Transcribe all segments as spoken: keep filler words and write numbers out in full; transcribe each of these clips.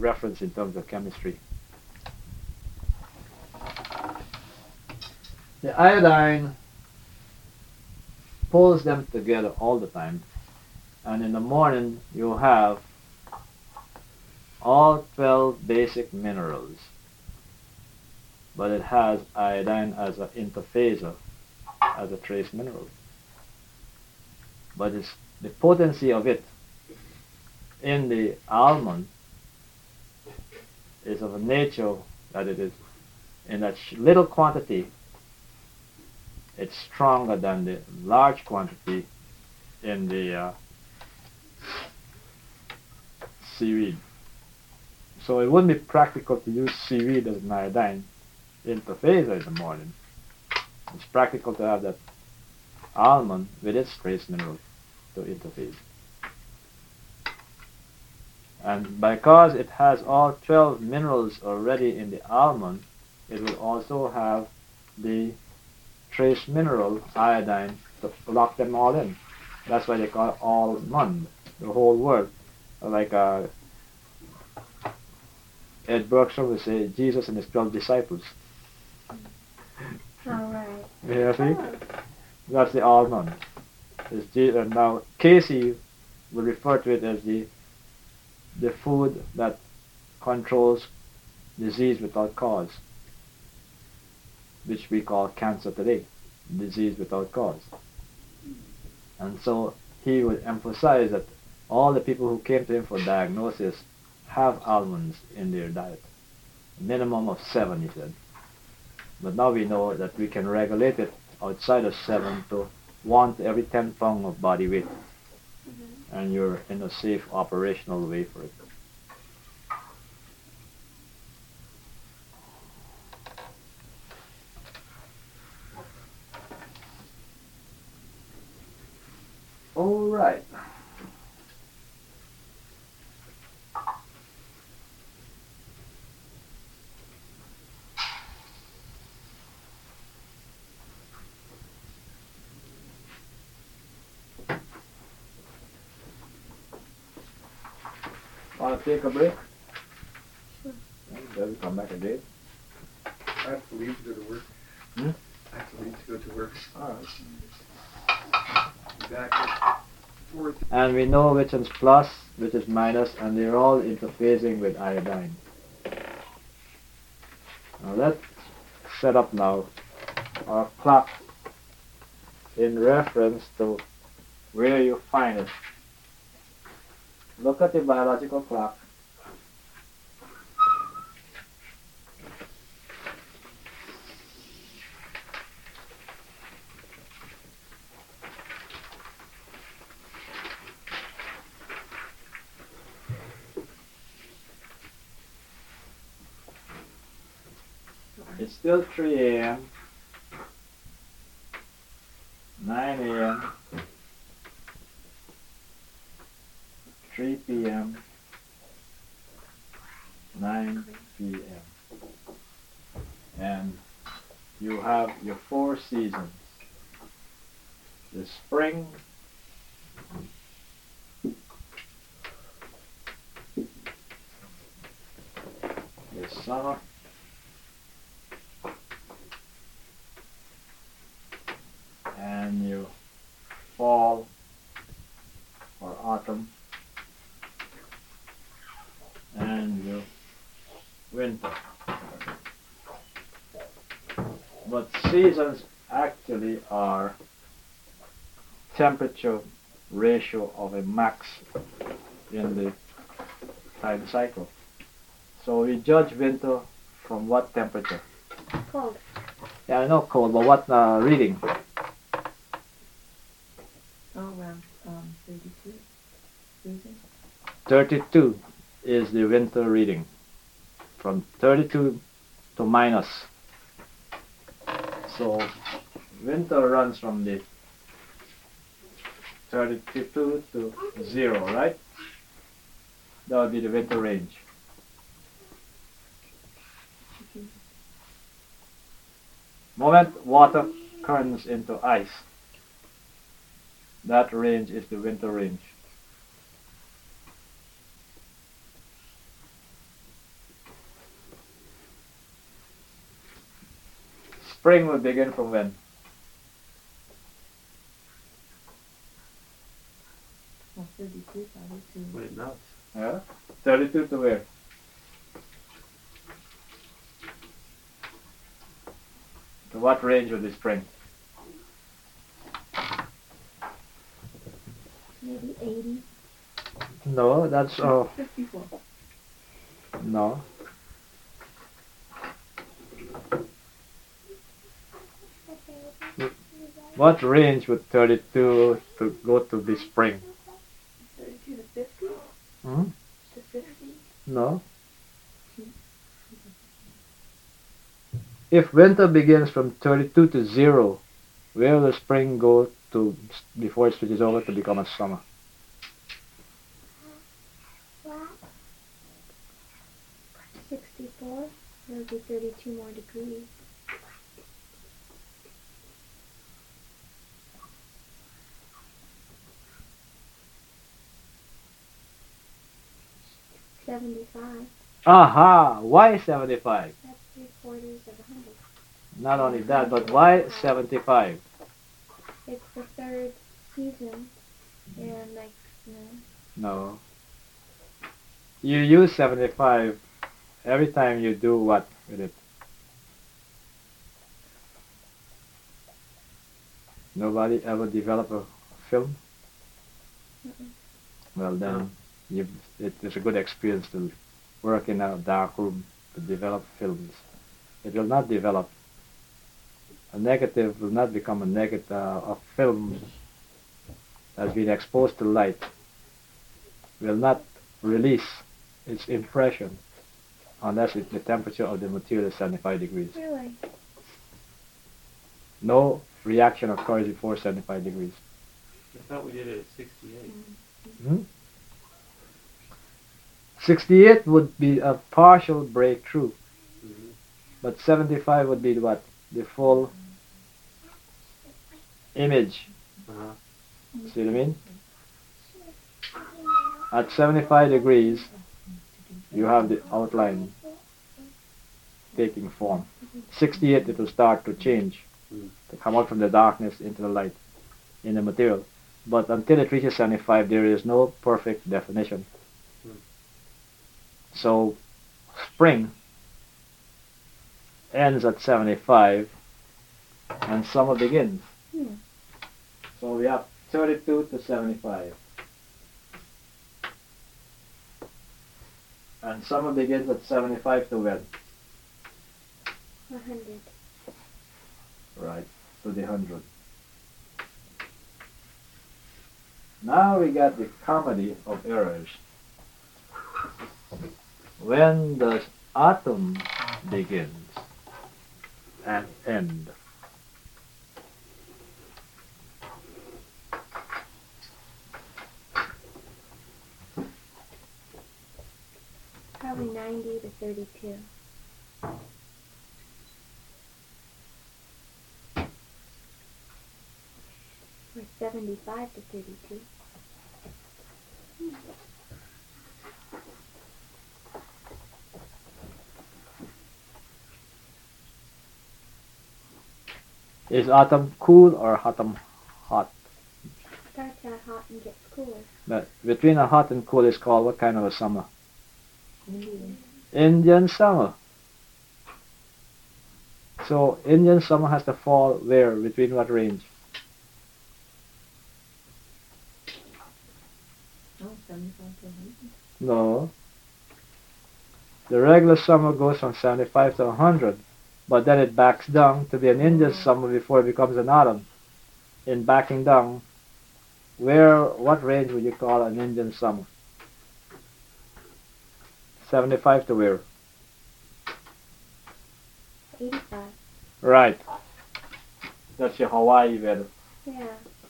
reference in terms of chemistry. The iodine pulls them together all the time, and in the morning you have all twelve basic minerals, but it has iodine as an interphaser, as a trace mineral. But it's the potency of it in the almond is of a nature that it is in that little quantity it's stronger than the large quantity in the uh, seaweed. So it wouldn't be practical to use seaweed as an iodine interphaser in the morning. It's practical to have that almond with its trace mineral to interface. And because it has all twelve minerals already in the almond, it will also have the trace mineral iodine to lock them all in. That's why they call it almond, the whole word. Like uh, Ed Bergstrom would say, Jesus and his twelve disciples. All right. Yeah, see? That's the almond. It's Je- and now Casey will refer to it as the the food that controls disease without cause, which we call cancer today, disease without cause. And so he would emphasize that all the people who came to him for diagnosis have almonds in their diet, minimum of seven, he said. But now we know that we can regulate it outside of seven to one to every ten pounds of body weight, mm-hmm. and you're in a safe operational way for it. All right. Want to take a break? Sure. Then we come back again. I have to leave to go to work. Hmm? I have to leave to go to work. All right. Be back at four. And we know which is plus, which is minus, and they're all interfacing with iodine. Now let's set up now our clock in reference to where you find it. Look at the biological clock. It's still three A M, nine A M, three P M, nine P M And you have your four seasons. The spring, the summer, and your fall or autumn, and your winter. But seasons actually are temperature ratio of a max in the time cycle. So we judge winter from what temperature? Cold. Yeah, I know cold, but what uh, reading? Oh, around um, thirty-two. Freezing. thirty-two is the winter reading. From thirty-two to minus. So winter runs from the thirty-two to zero, right? That would be the winter range. Moment water turns into ice, that range is the winter range. spring will begin from when? Well, thirty-two probably too. Wait, nuts. Yeah? thirty-two to where? To what range would be spring? Maybe eighty. No, that's uh fifty-four. no. What range would thirty-two to go to be spring? thirty-two to fifty? Hmm? To fifty? No. If winter begins from thirty-two to zero, where will spring go to before it switches over to become a summer? sixty-four. That would be thirty-two more degrees. seventy-five. Aha! Why seventy-five? That's three quarters of a hundred. Not only that, but why seventy-five? It's the third season. And like, you know, No. You use seventy-five every time you do what with it? Nobody ever develop a film? Mm-mm. Well then, you've, it is a good experience to work in a dark room to develop films. It will not develop. A negative will not become a negative. Uh, a film that's been exposed to light will not release its impression unless it, the temperature of the material is seventy-five degrees. Really? No reaction occurs before seventy-five degrees. I thought we did it at sixty-eight. Hmm? sixty-eight would be a partial breakthrough, Mm-hmm. but seventy-five would be what? The full image. Uh-huh. See what I mean? At seventy-five degrees, you have the outline taking form. sixty-eight, it will start to change, Mm. to come out from the darkness into the light in the material. But until it reaches seventy-five, there is no perfect definition. Mm. So, spring ends at seventy-five and summer begins. Hmm. So we have thirty-two to seventy-five. And summer begins at seventy-five to when? A hundred. Right, to the hundred. Now we got the comedy of errors. When does autumn begins and end? Probably ninety to thirty-two. Or seventy-five to thirty-two. Is autumn cool or autumn hot? Starts out hot and gets cooler. But between a hot and cool is called what kind of a summer? Indian. Indian summer. So Indian summer has to fall where? Between what range? Oh, seventy-five to one hundred. No. The regular summer goes from seventy-five to one hundred, but then it backs down to be an Indian summer before it becomes an autumn. In backing down, where, what range would you call an Indian summer? seventy-five to where? eighty-five. Right. That's your Hawaii weather. Yeah.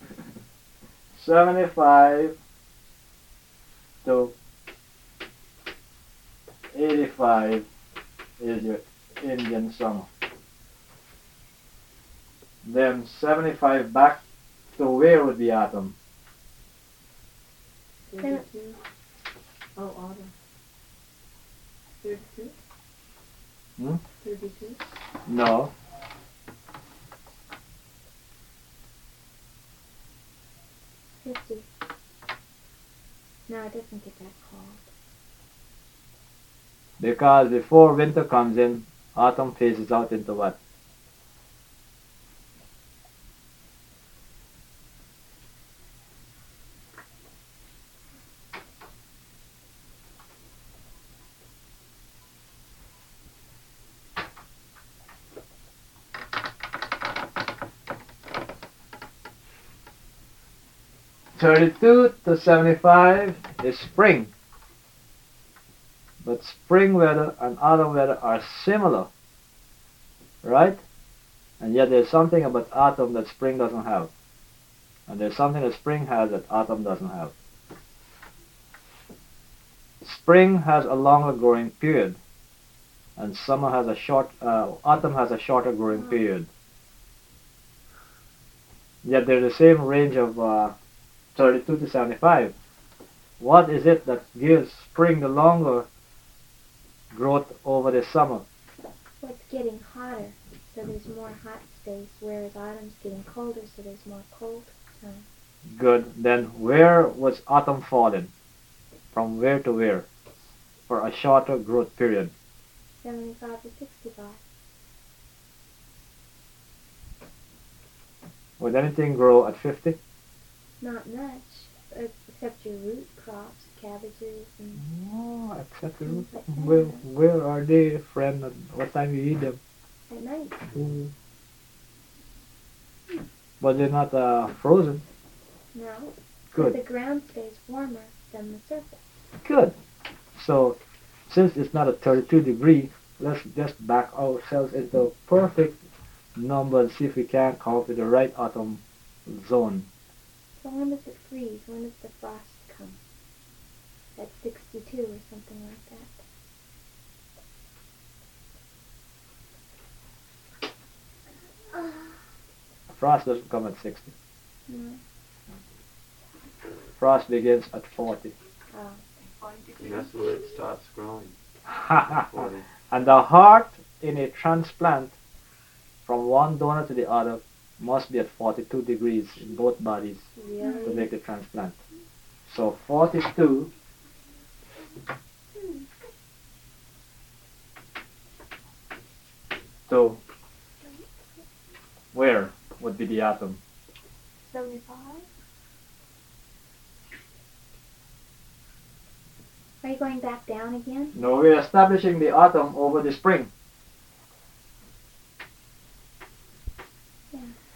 seventy-five to eighty-five is your Indian summer. Then seventy-five back to where would be autumn? thirty-two. Oh, autumn. thirty-two? Hmm? thirty-two? No. No, it doesn't get that cold. Because before winter comes in, autumn phases out into what? thirty-two to seventy-five is spring. But spring weather and autumn weather are similar, right? And yet there's something about autumn that spring doesn't have. And there's something that spring has that autumn doesn't have. Spring has a longer growing period, and summer has a short, uh, autumn has a shorter growing period. Yet they're the same range of uh, thirty-two to seventy-five. What is it that gives spring the longer growth over the summer? Well, it's getting hotter, so there's more hot space, whereas autumn's getting colder, so there's more cold time. Good. Then where was autumn falling? From where to where? For a shorter growth period. seventy-five to sixty-five. Would anything grow at fifty? Not much, uh, except your root crops, cabbages, and Oh, except the things root. like that. Where, where are they, friend? At what time you eat them? At night. Mm. But they're not uh, frozen. No. Good. The ground stays warmer than the surface. Good. So, since it's not a thirty-two degree, let's just back ourselves into perfect number and see if we can come up with the right autumn zone. So when does it freeze? When does the frost come? At sixty-two or something like that. Frost doesn't come at sixty. No. Frost begins at forty. Oh. And that's where it starts growing. forty. And the heart in a transplant from one donor to the other must be at forty-two degrees in both bodies to Really? make the transplant. So forty-two to where would be the atom? seventy-five? Are you going back down again? No, we're establishing the atom over the spring. Yeah.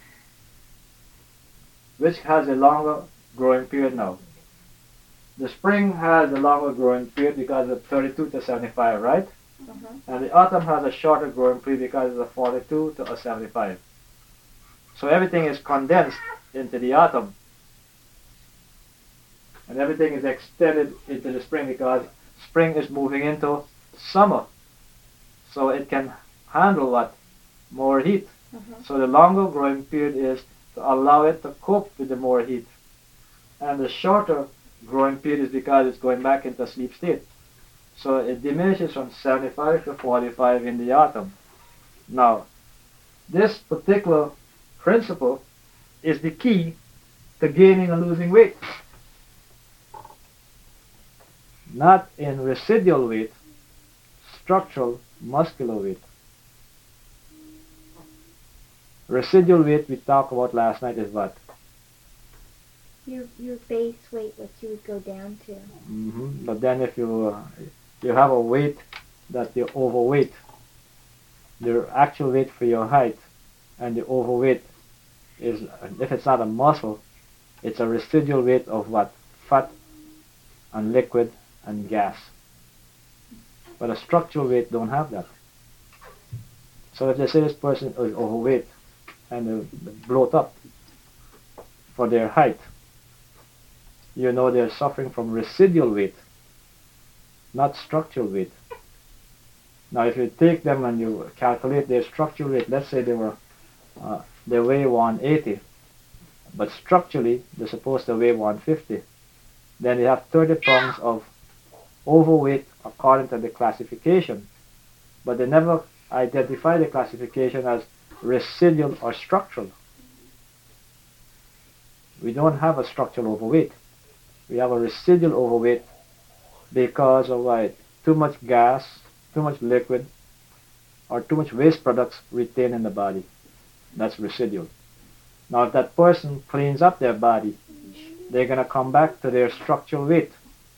Which has a longer growing period now. The spring has a longer growing period because of thirty-two to seventy-five, right? Uh-huh. And the autumn has a shorter growing period because of the forty-two to a seventy-five. So everything is condensed into the autumn. And everything is extended into the spring because spring is moving into summer. So it can handle what? More heat. Uh-huh. So the longer growing period is to allow it to cope with the more heat. And the shorter growing period is because it's going back into sleep state. So it diminishes from seventy-five to forty-five in the autumn. Now, this particular principle is the key to gaining and losing weight. Not in residual weight, structural muscular weight. Residual weight we talked about last night is what? Your your base weight, what you would go down to. Mm-hmm. But then if you uh, you have a weight that you're overweight, the actual weight for your height and the overweight is, if it's not a muscle, it's a residual weight of what? Fat and liquid and gas. But a structural weight don't have that. So if they say this person is overweight and they bloat up for their height, you know they're suffering from residual weight, not structural weight. Now if you take them and you calculate their structural weight, let's say they were uh, they weigh one eighty, but structurally they're supposed to weigh one fifty. Then they have thirty pounds of overweight according to the classification, but they never identify the classification as residual or structural. We don't have a structural overweight. We have a residual overweight because of what? Too much gas, too much liquid, or too much waste products retained in the body. That's residual. Now, if that person cleans up their body, they're going to come back to their structural weight.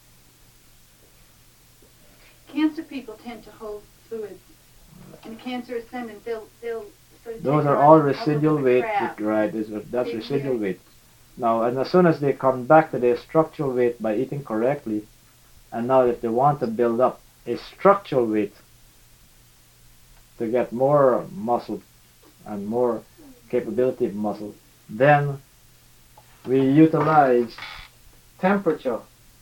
Cancer people tend to hold fluids. And cancer ascendant, they'll, they'll sort of Those take are on all a little residual bit of weight, crap. right? Is That's They- residual they're- weight. Now, and as soon as they come back to their structural weight by eating correctly, and now if they want to build up a structural weight to get more muscle and more capability of muscle, then we utilize temperature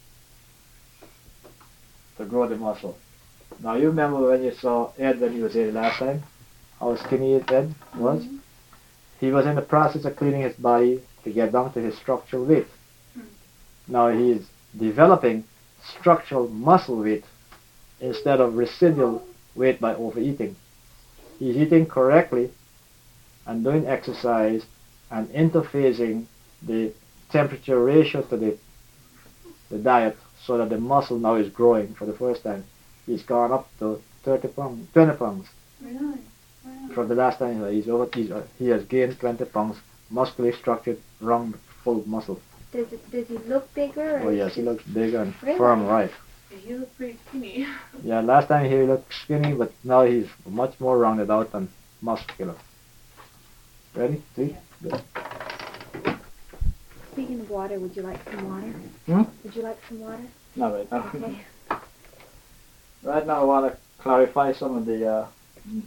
to grow the muscle. Now, you remember when you saw Ed when he was here last time, how skinny Ed was? Mm-hmm. He was in the process of cleaning his body to get down to his structural weight. Hmm. Now he's developing structural muscle weight instead of residual weight by overeating. He's eating correctly and doing exercise and interfacing the temperature ratio to the, the diet so that the muscle now is growing for the first time. He's gone up to thirty pounds, twenty pounds. Really? Wow. From the last time he's over, he's, uh, he has gained twenty pounds, muscularly structured, round, full muscle. Does it, does he look bigger? Or Oh is yes, he just- looks bigger and Really? firm, right? You look pretty skinny. Yeah, last time he looked skinny, but now he's much more rounded out and muscular. Ready? See? Good. Speaking of water, would you like some water? Hmm? Would you like some water? Not right now. Okay. Right now I want to clarify some of the, uh,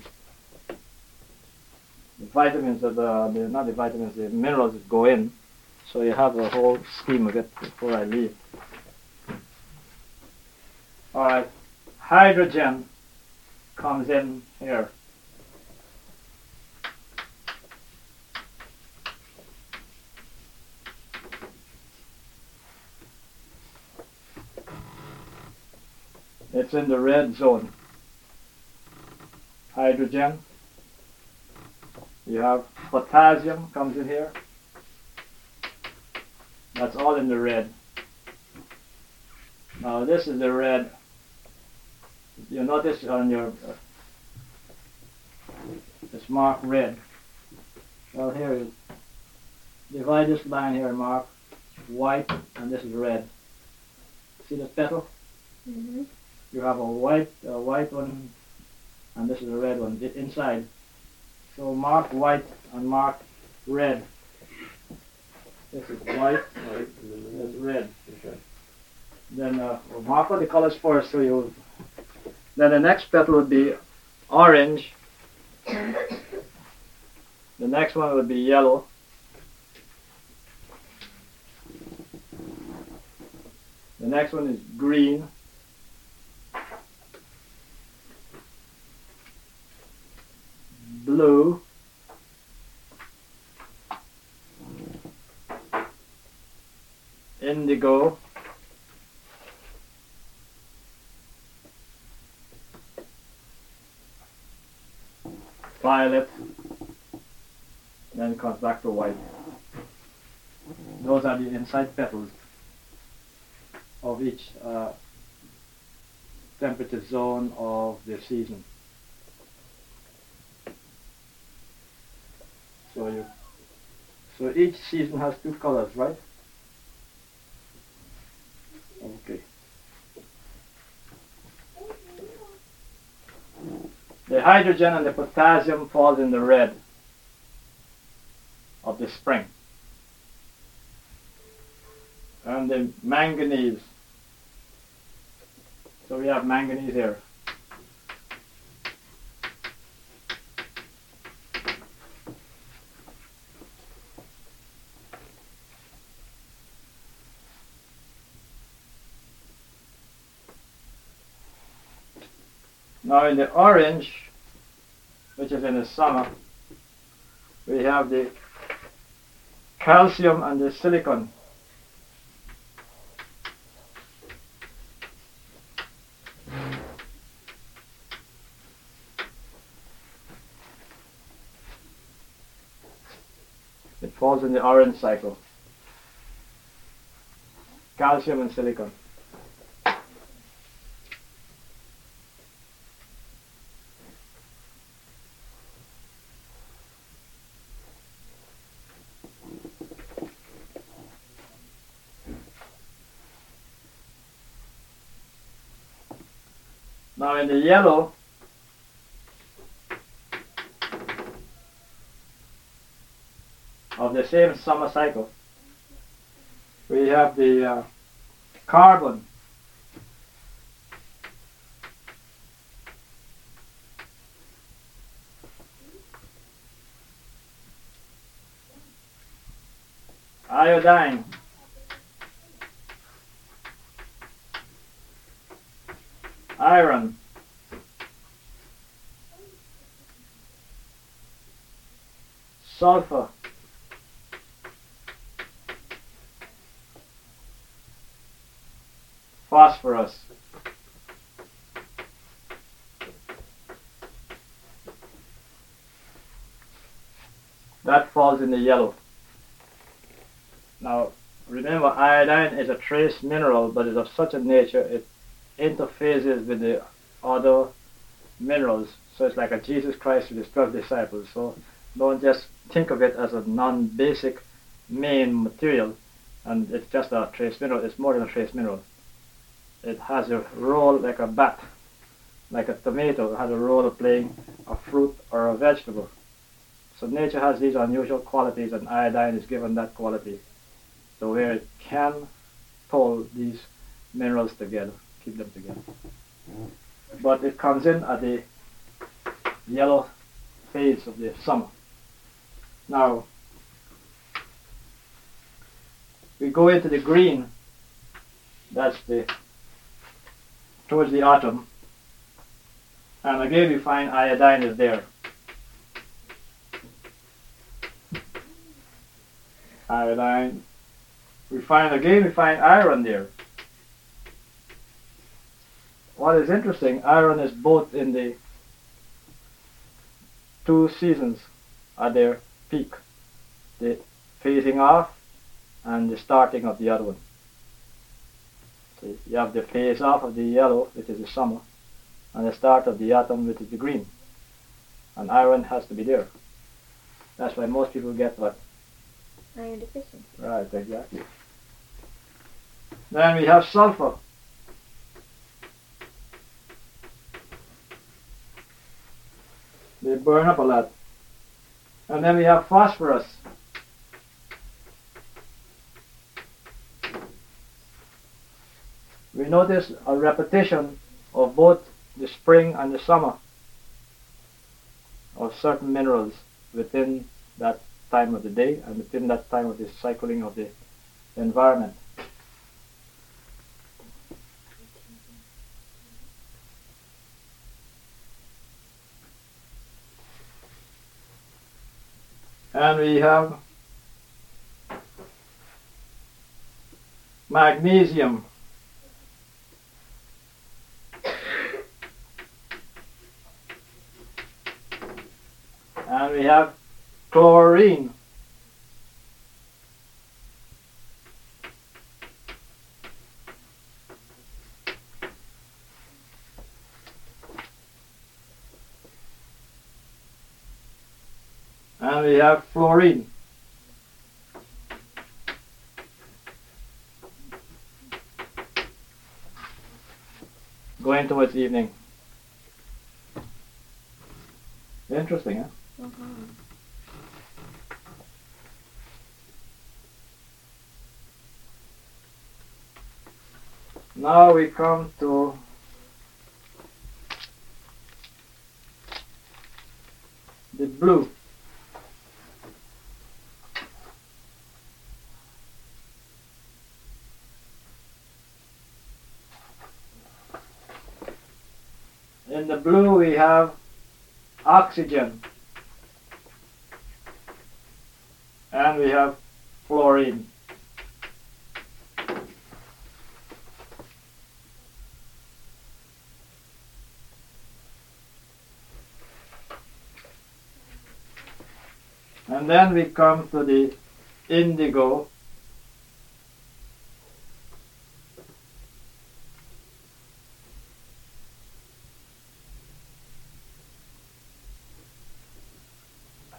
the vitamins that, uh, the, not the vitamins, the minerals that go in. So you have a whole scheme of it before I leave. Alright, hydrogen comes in here. It's in the red zone. Hydrogen. You have potassium comes in here. That's all in the red. Now this is the red. You notice on your, uh, it's marked red. Well, here is, divide this line here and mark white, and this is red. See this petal? Mm-hmm. You have a white, a white one, and this is a red one i- inside. So mark white and mark red. This is white, Right, and then the this is red. Okay. Then uh, we'll mark all the colors first, so you. Then the next petal would be orange. The next one would be yellow. The next one is green. Blue. Indigo. Violet. Then it comes back to white. Those are the inside petals of each uh, temperature zone of the season. So you, so each season has two colors, right? Okay. The hydrogen and the potassium falls in the red of the spring. And the manganese. So we have manganese here. Now in the orange, which is in the summer, we have the calcium and the silicon. It falls in the orange cycle. calcium and silicon. Now in the yellow, of the same summer cycle, we have the uh, carbon. Iodine. Iron. Sulfur. Phosphorus. That falls in the yellow. Now, remember, iodine is a trace mineral, but is of such a nature it interfaces with the other minerals. So it's like a Jesus Christ with his twelve disciples. So don't just think of it as a non-basic main material, and it's just a trace mineral. It's more than a trace mineral. It has a role like a bat, like a tomato. It has a role of playing a fruit or a vegetable. So nature has these unusual qualities, and iodine is given that quality. So where it can pull these minerals together, keep them together. But it comes in at the yellow phase of the summer. Now, we go into the green, that's the, towards the autumn, and again we find iodine is there. Iodine. We find again, we find iron there. What is interesting, iron is both in the two seasons at their peak. The phasing off and the starting of the other one. So you have the phase off of the yellow, which is the summer, and the start of the autumn, which is the green. And iron has to be there. That's why most people get what? Iron deficiency. Right, exactly. Then we have sulfur. They burn up a lot. And then we have phosphorus. We notice a repetition of both the spring and the summer of certain minerals within that time of the day and within that time of the cycling of the environment. And we have magnesium. And we have chlorine. And we have fluorine. Going towards evening. Interesting, huh? Mm-hmm. Now we come to the blue. In the blue we have oxygen and we have fluorine. And then we come to the indigo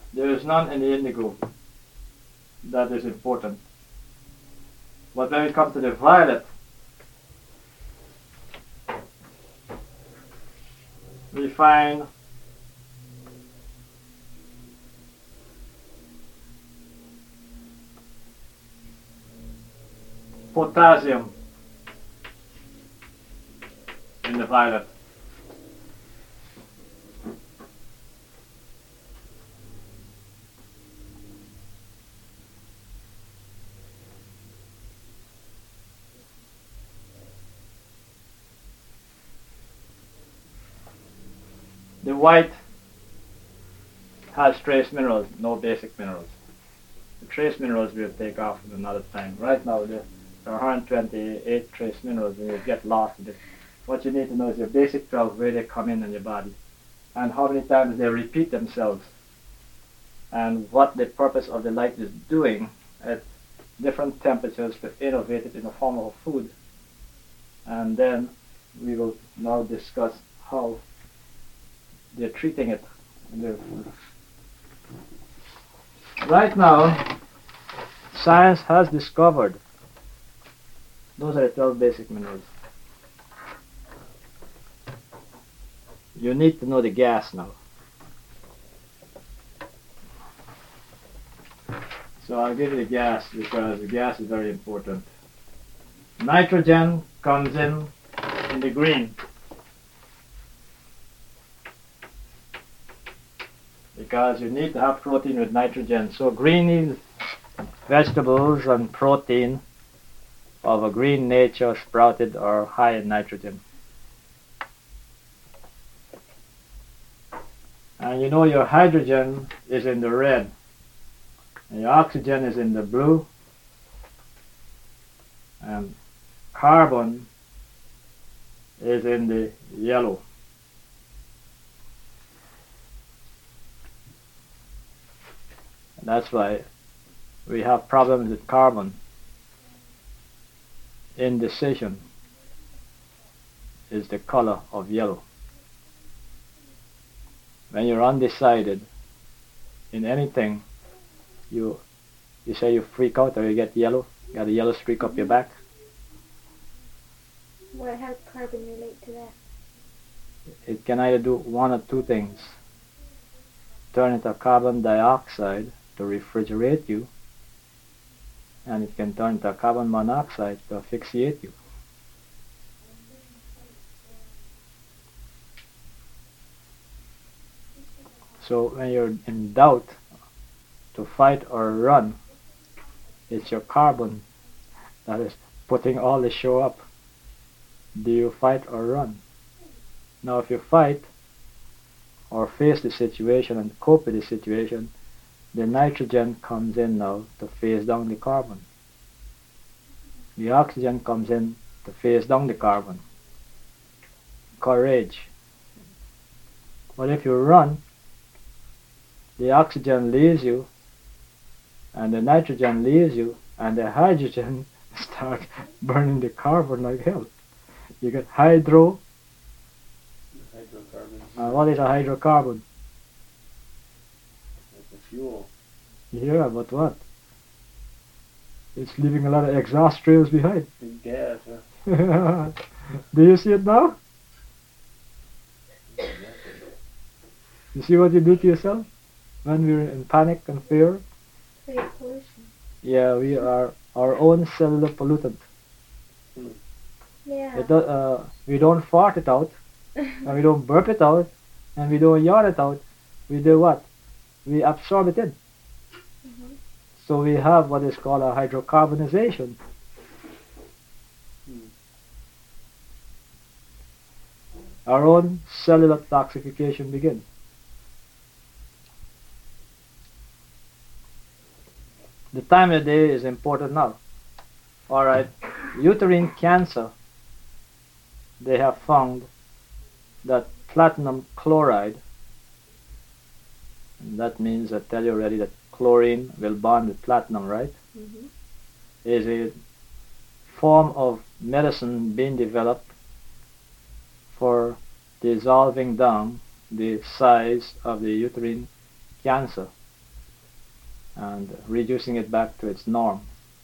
there is none in the indigo that is important. But when it comes to the violet, we find potassium in the violet. The white has trace minerals, no basic minerals. The trace minerals we'll take off at another time. Right now there are one hundred twenty-eight trace minerals and you get lost in it. What you need to know is your basic twelve, where they come in in your body and how many times they repeat themselves and what the purpose of the light is doing at different temperatures to innovate it in the form of a food. And then we will now discuss how they're treating it. Right now, science has discovered those are the twelve basic minerals. You need to know the gas now. So I'll give you the gas because the gas is very important. Nitrogen comes in in the green. Because you need to have protein with nitrogen. So green vegetables and protein of a green nature sprouted are high in nitrogen. And you know your hydrogen is in the red and your oxygen is in the blue and carbon is in the yellow. That's why we have problems with carbon. Indecision is the color of yellow. When you're undecided in anything, you you say you freak out or you get yellow, you got a yellow streak up your back. What, how does carbon relate to that? It can either do one or two things. Turn into carbon dioxide to refrigerate you, and it can turn into carbon monoxide to asphyxiate you. So when you're in doubt to fight or run, it's your carbon that is putting all the show up. Do you fight or run? Now if you fight or face the situation and cope with the situation, the nitrogen comes in now to face down the carbon. The oxygen comes in to face down the carbon. Courage. But if you run, the oxygen leaves you, and the nitrogen leaves you, and the hydrogen starts burning the carbon like hell. You get hydro. Hydrocarbons. Uh, what is a hydrocarbon? Like a fuel. Yeah, but what? It's leaving a lot of exhaust trails behind. Big gas, huh? Do you see it now? You see what you do to yourself when we're in panic and fear? Create pollution. Yeah, we are our own cellular pollutant. Yeah. It do, uh, we don't fart it out, and we don't burp it out, and we don't yawn it out. We do what? We absorb it in. Mhm. So we have what is called a hydrocarbonization. Hmm. Our own cellular toxification begins. The time of day is important now. Alright, uterine cancer, they have found that platinum chloride, and that means I tell you already that chlorine will bond with platinum, right? Mhm. Is a form of medicine being developed for dissolving down the size of the uterine cancer. and reducing it back to its norm.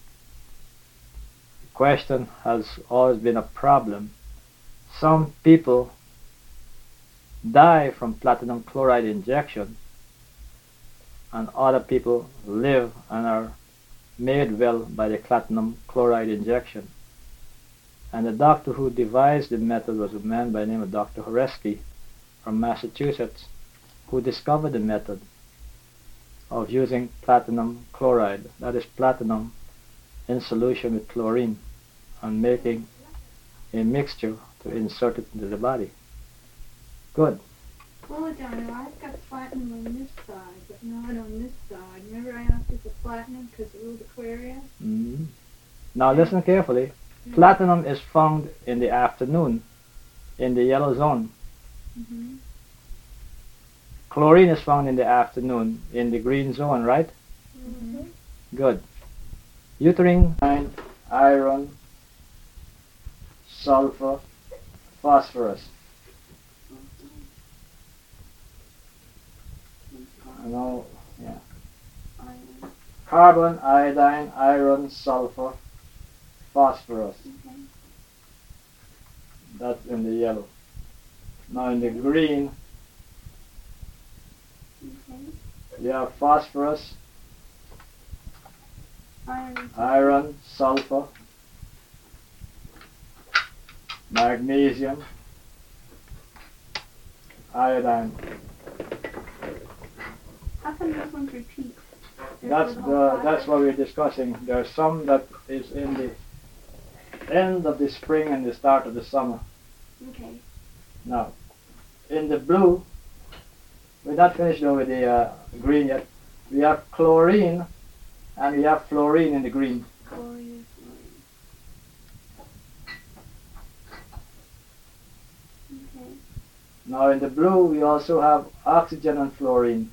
The question has always been a problem. Some people die from platinum chloride injection, and other people live and are made well by the platinum chloride injection. And the doctor who devised the method was a man by the name of Doctor Horesky from Massachusetts, who discovered the method of using platinum chloride, that is platinum in solution with chlorine, and making a mixture to insert it into the body. Good. Well, Daniel, I've got platinum on this side, but not on this side. Remember I asked you for platinum because of Ruled Aquarius? Mm-hmm. Now listen carefully. Platinum is found in the afternoon, in the yellow zone. Mm-hmm. Chlorine is found in the afternoon, in the green zone, right? Mm-hmm. Good. Uterine, iron, sulfur, phosphorus. No, yeah. Carbon, iodine, iron, sulfur, phosphorus. Okay. That's in the yellow. Now in the green, Okay. you have phosphorus, Iron. iron, sulfur, magnesium, iodine. How come those ones repeat? They're That's for the whole that's process? what we're discussing. There's some that is in the end of the spring and the start of the summer. Okay. Now, in the blue, we're not finished though with the uh, green yet. We have chlorine and we have fluorine in the green. Chlorine, fluorine. Okay. Now in the blue, we also have oxygen and fluorine.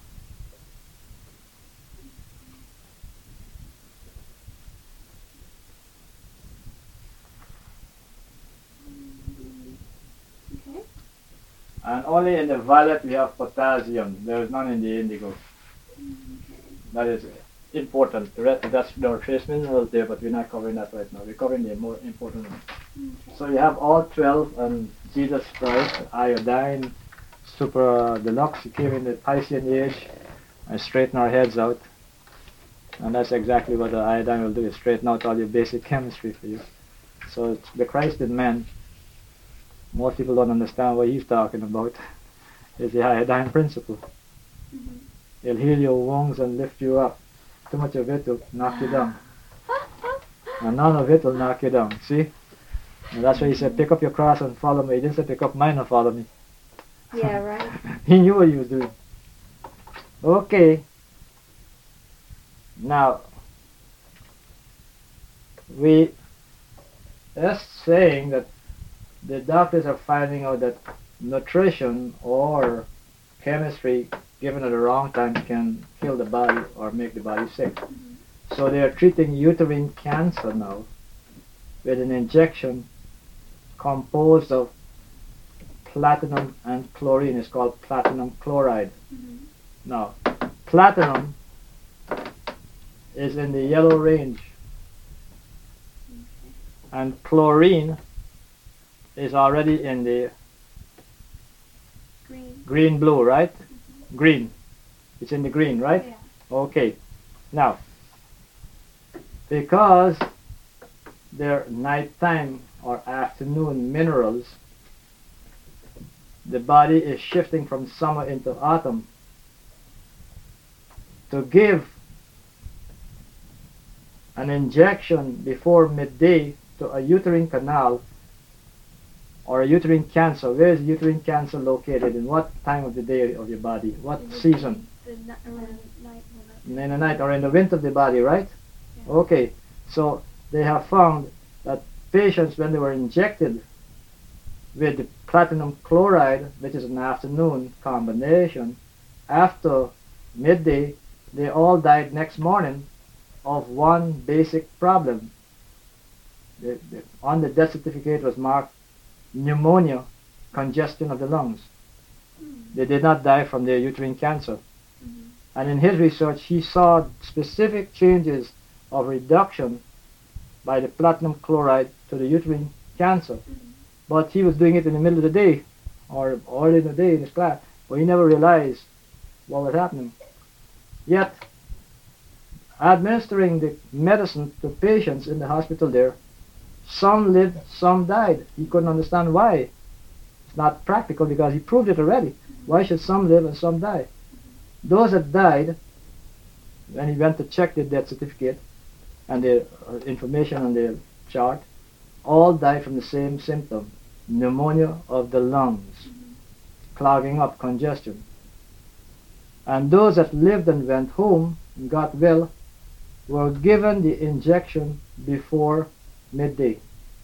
Okay. And only in the violet we have potassium. There is none in the indigo. Okay. That is important. The rest, that's there are trace minerals there, but we're not covering that right now. We're covering the more important ones. Okay. So you have all twelve and Jesus Christ, iodine, super deluxe. He came in the Piscean age and straighten our heads out. And that's exactly what the iodine will do, is straighten out all your basic chemistry for you. So it's the Christ in man. Most people don't understand what he's talking about. It's the iodine principle. Mm-hmm. It'll heal your wounds and lift you up. Too much of it will knock you down. And none of it will knock you down. See? And that's why he said, pick up your cross and follow me. He didn't say, pick up mine and follow me. Yeah, right. He knew what he was doing. Okay. Now, we are saying that the doctors are finding out that nutrition or chemistry given at the wrong time can kill the body or make the body sick. Mm-hmm. So they are treating uterine cancer now with an injection composed of platinum and chlorine. It's called platinum chloride. Mm-hmm. Now, platinum is in the yellow range, and chlorine is already in the Green. green blue, right? Mm-hmm. Green. It's in the green, right? Yeah. Okay. Now, because they're nighttime or afternoon minerals, the body is shifting from summer into autumn. To give an injection before midday to a uterine canal or a uterine cancer. Where is uterine cancer located? In what time of the day of your body? What In the- season? The ni- around night when In the night or in the winter of the body, right? Yeah. Okay, so they have found that patients, when they were injected with the platinum chloride, which is an afternoon combination, after midday, they all died next morning of one basic problem. The, the, on the death certificate was marked pneumonia, congestion of the lungs. Mm-hmm. They did not die from their uterine cancer. Mm-hmm. And in his research, he saw specific changes of reduction by the platinum chloride to the uterine cancer. Mhm. But he was doing it in the middle of the day, or early in the day in his class, but he never realized what was happening. Yet, administering the medicine to patients in the hospital there, some lived, some died. He couldn't understand why. It's not practical because he proved it already. Why should some live and some die? Those that died, when he went to check the death certificate and the uh, information on the chart, all died from the same symptom, pneumonia of the lungs, clogging up, congestion. And those that lived and went home and got well were given the injection before midday.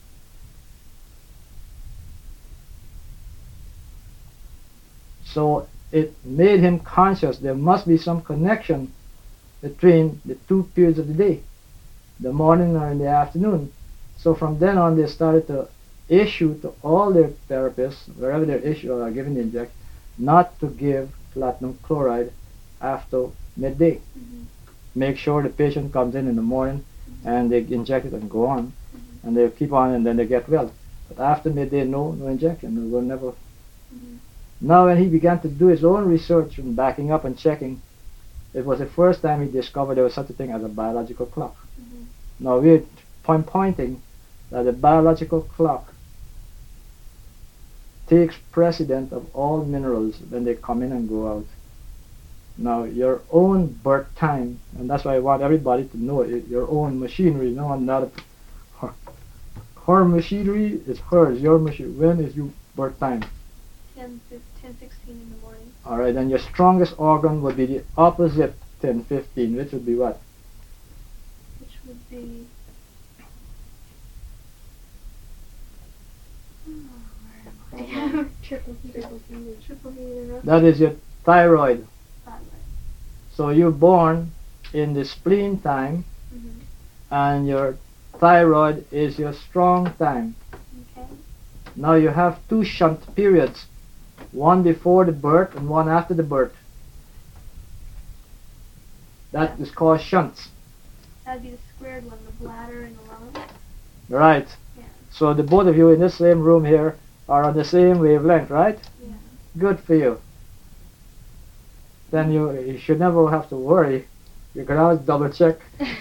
So it made him conscious there must be some connection between the two periods of the day, the morning or in the afternoon. So from then on they started to issue to all their therapists, wherever they're issued or are given the injection, not to give platinum chloride after midday. Mhm. Make sure the patient comes in in the morning and they inject it and go on, Mhm. and they keep on and then they get well. But after midday, no, no injection. They will never. Mhm. Now when he began to do his own research and backing up and checking, it was the first time he discovered there was such a thing as a biological clock. Mhm. Now we're pinpointing that the biological clock takes precedent of all minerals when they come in and go out. Now your own birth time, and that's why I want everybody to know it, your own machinery, no, not a, her, her machinery is hers, your machine. When is your birth time? ten, ten, sixteen in the morning. Alright, then your strongest organ would be the opposite ten, fifteen, which would be what? Which would be. Oh, where am I? Triple triple heater. Triple heater. That is your thyroid. Thyroid. So you're born in the spleen time, Mhm. and your thyroid is your strong time. Okay. Now you have two shunt periods, one before the birth and one after the birth. That is called shunts. That'd be the squared one, the bladder and the lung. Right. Yeah. So the both of you in this same room here are on the same wavelength, right? Yeah. Good for you. Then you, you should never have to worry. You can always double check.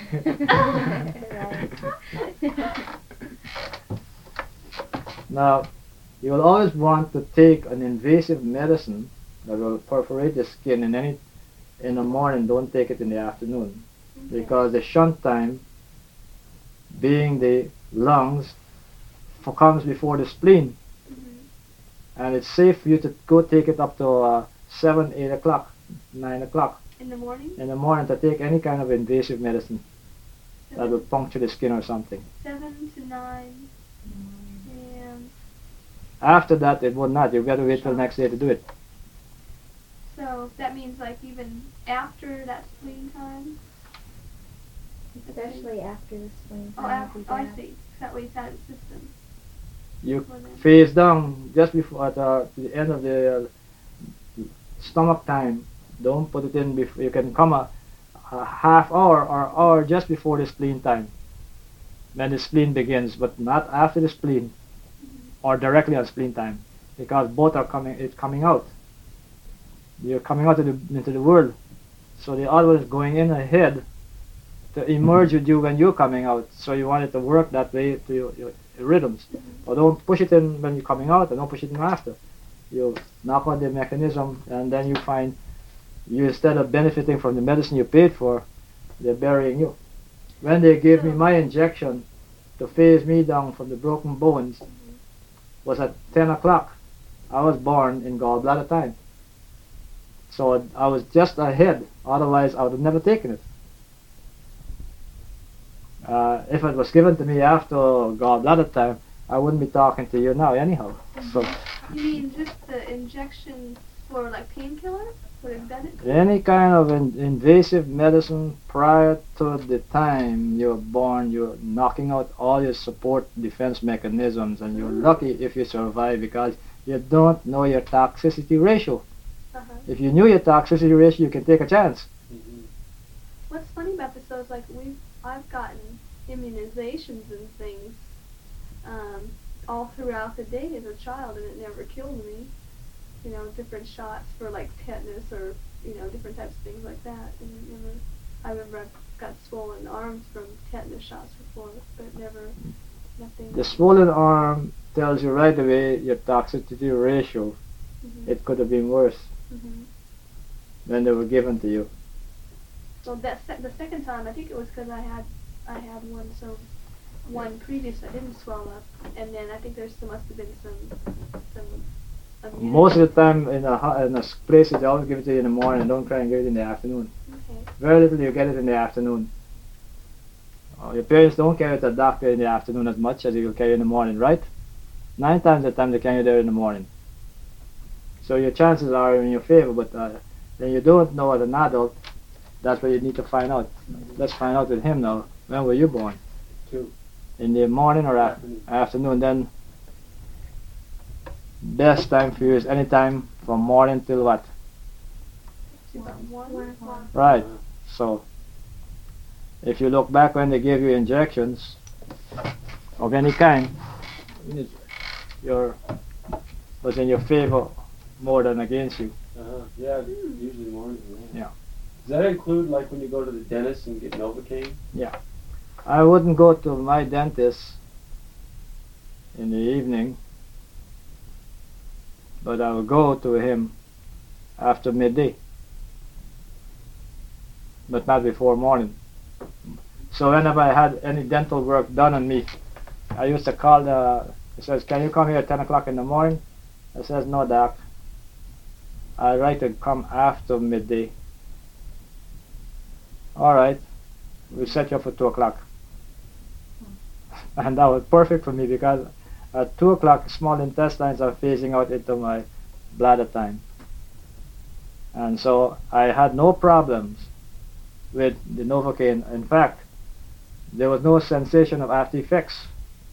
Now, you will always want to take an invasive medicine that will perforate the skin in any in the morning. Don't take it in the afternoon, Okay. because the shunt time, being the lungs, f- comes before the spleen, Mhm. and it's safe for you to go take it up to uh, seven, eight o'clock, nine o'clock In the morning? in the morning to take any kind of invasive medicine that will Seven, puncture the skin or something. seven to nine a.m. After that, it would not. You've got to wait till the next day to do it. So that means like even after that spleen time? Especially after the spring. Oh, time af- would be oh I bad. see. That way it's out of the system. You Well then. face down just before at uh, the end of the uh, stomach time. Don't put it in before. You can come a, a half hour or hour just before the spleen time, when the spleen begins, but not after the spleen or directly on spleen time, because both are coming. It's coming out. You're coming out into the, into the world, so the other one is going in ahead to emerge with you when you're coming out. So you want it to work that way to your, your, your rhythms. Or don't push it in when you're coming out, and don't push it in after. You knock on the mechanism, and then you find you, instead of benefiting from the medicine you paid for, they're burying you. When they gave me my injection to phase me down from the broken bones, was at ten o'clock. I was born in gallbladder time. So I was just ahead, otherwise I would have never taken it. Uh, if it was given to me after gallbladder time, I wouldn't be talking to you now anyhow. So You mean just the injection for like painkillers? Would have done it? any kind of in- invasive medicine prior to the time you're born, you're knocking out all your support defense mechanisms, and you're lucky if you survive because you don't know your toxicity ratio. Uh-huh. If you knew your toxicity ratio, you can take a chance. about this, though, is like we've I've gotten immunizations and things um, all throughout the day as a child, and it never killed me. You know, different shots for like tetanus or you know different types of things like that, and it never. I remember I got swollen arms from tetanus shots before, but it never nothing. The swollen arm tells you right away your toxicity ratio. Mhm. It could have been worse Mhm. when they were given to you. So that sec- the second time, I think it was because I had I had one so one previous that didn't swell up, and then I think there still must have been some some. Immunity. Most of the time in a, ho- in a s- places they always give it to you in the morning. Don't try and get it in the afternoon. Okay. Very little you get it in the afternoon. Uh, your parents don't carry it to the doctor in the afternoon as much as you will carry in the morning, right? Nine times the time they carry you there in the morning. So your chances are in your favor, but uh, then you don't know as an adult. That's what you need to find out. Let's find out with him now. When were you born? Two. In the morning or af- Afternoon. afternoon? Then best time for you is any time from morning till what? It's about one. One o'clock. Right. Uh, So if you look back when they gave you injections of any kind, your was in your favor more than against you. uh-huh. Yeah, usually morning. Yeah. Yeah. Does that include like when you go to the dentist and get Novocaine? I wouldn't go to my dentist in the evening, but I would go to him after midday, but not before morning. So whenever I had any dental work done on me, I used to call the, he says, can you come here at ten o'clock in the morning? I says, no, doc. I'd like to come after midday. All right, we'll set you up for two o'clock. And that was perfect for me because at two o'clock, small intestines are phasing out into my bladder time. And so I had no problems with the Novocaine. In fact, there was no sensation of after effects.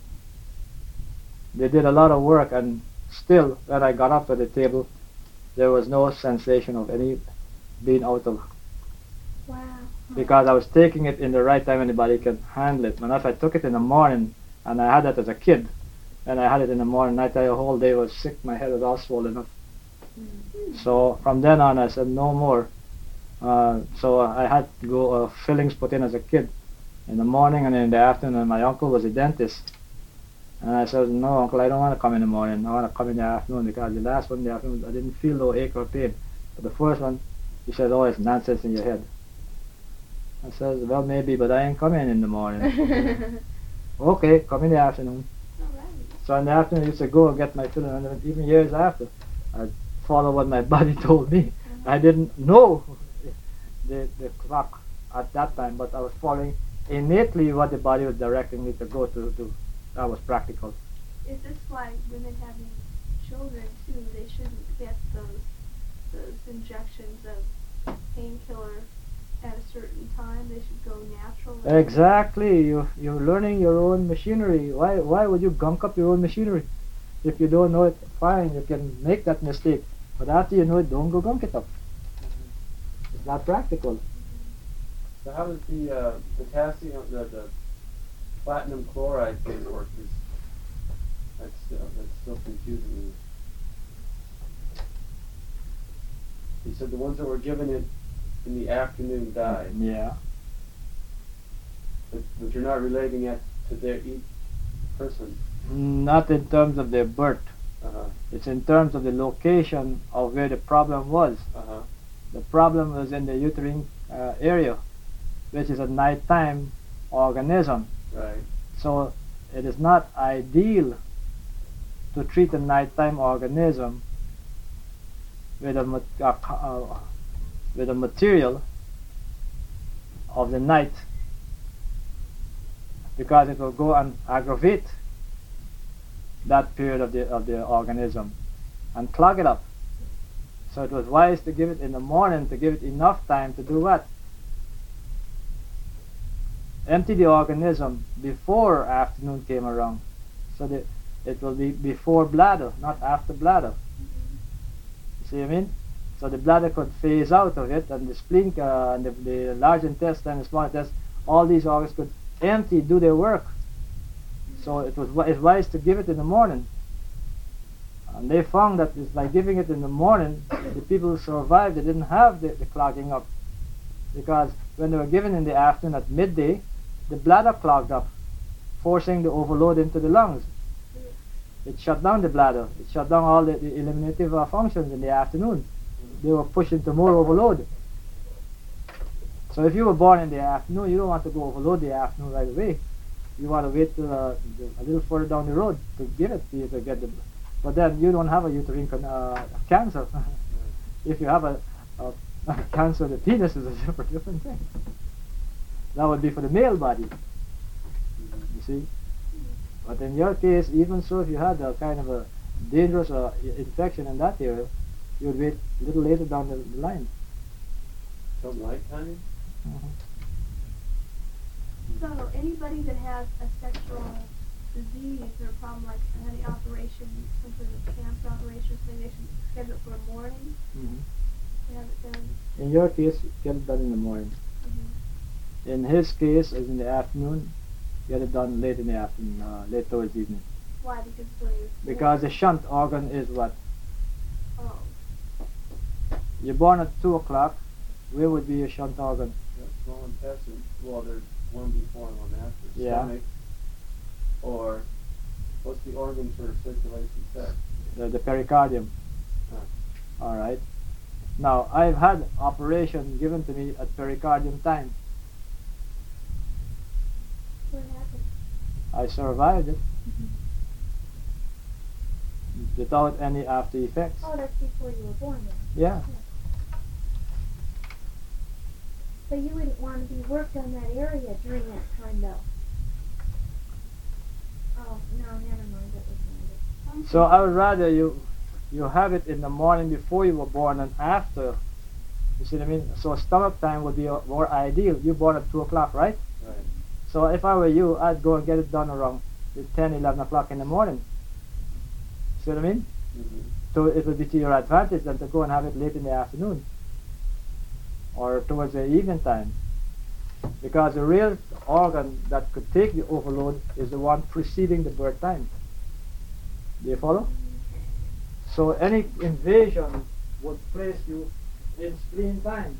They did a lot of work, and still, when I got up to the table, there was no sensation of any being out of, Wow. because I was taking it in the right time anybody can handle it. And if I took it in the morning, and I had that as a kid, and I had it in the morning, I tell you, the whole day was sick, my head was all swollen up. So from then on, I said no more. Uh, so I had to go uh, fillings put in as a kid in the morning and in the afternoon. And my uncle was a dentist, and I said, no, uncle, I don't want to come in the morning. I want to come in the afternoon, because the last one in the afternoon I didn't feel no ache or pain. But the first one, he said, oh, it's nonsense in your head. I said, well, maybe, but I ain't coming in the morning. Okay, come in the afternoon. All right. So in the afternoon, I used to go and get my filling, and then even years after, I'd follow what my body told me. I didn't know the, the clock at that time, but I was following innately what the body was directing me to go to do. That was practical. Is this why women having children too? They shouldn't get those those injections of painkiller at a certain time. They should go natural. Exactly. You you're learning your own machinery. Why why would you gunk up your own machinery? If you don't know it, fine, you can make that mistake. But after you know it, don't go gunk it up. It's not practical. So how does the uh, potassium, the, the platinum chloride thing work? Is that's still that's still confusing me. You said the ones that were given it in the afternoon died, Yeah. but, but you're not relating it to their each person. Not in terms of their birth. Uh-huh. It's in terms of the location of where the problem was. Uh-huh. The problem was in the uterine uh, area, which is a nighttime organism. Right. So it is not ideal to treat a nighttime organism with a, mat- uh, uh, with a material of the night, because it will go and aggravate that period of the of the organism and clog it up. So it was wise to give it in the morning, to give it enough time to do what? Empty the organism before afternoon came around. So that it will be before bladder, not after bladder. You see what I mean? So the bladder could phase out of it, and the spleen, uh, and the, the large intestine, the small intestine, all these organs could empty, do their work. So it was wi- it's wise to give it in the morning. And they found that it's by giving it in the morning, the people who survived, they didn't have the, the clogging up. Because when they were given in the afternoon at midday, the bladder clogged up, forcing the overload into the lungs. It shut down the bladder. It shut down all the, the eliminative uh, functions in the afternoon. They were pushed into more overload. So if you were born in the afternoon, you don't want to go overload the afternoon right away. You want to wait till, uh, a little further down the road to give it to you to get the. But then you don't have a uterine con- uh, cancer. If you have a, a, a cancer of the penis, is a different, different thing. That would be for the male body. You see. But in your case, even so, if you had a kind of a dangerous uh, i- infection in that area, you would wait a little later down the, the line. Till nighttime? So anybody that has a sexual disease or problem like any operation, some sort of cancer operation, so they should schedule it for a morning Mm-hmm. to have it done. In your case, get it done in the morning. Mm-hmm. In his case, is in the afternoon. Get it done late in the afternoon, uh, late towards evening. Why? Because when he was Because the shunt organ is what? born. Oh. You're born at two o'clock. Where would be your shunt organ? That small intestine. Well, there's one before and one after. Yeah. Stomach. Or what's the organ for circulation sex? The, the pericardium. Huh. All right. Now, I've had operation given to me at pericardium time. What happened? I survived it without any after effects. Oh, that's before you were born then. Yeah. But you wouldn't want to be worked on that area during that time, though. Oh, no, never mind. That was not it. So I would rather you you have it in the morning before you were born and after. You see what I mean? So stomach time would be uh, more ideal. You're born at two o'clock, right? Right. So if I were you, I'd go and get it done around ten, eleven o'clock in the morning. See what I mean? Mm-hmm. So it would be to your advantage than to go and have it late in the afternoon or towards the evening time. Because the real organ that could take the overload is the one preceding the birth time. Do you follow? So any invasion would place you in spleen time.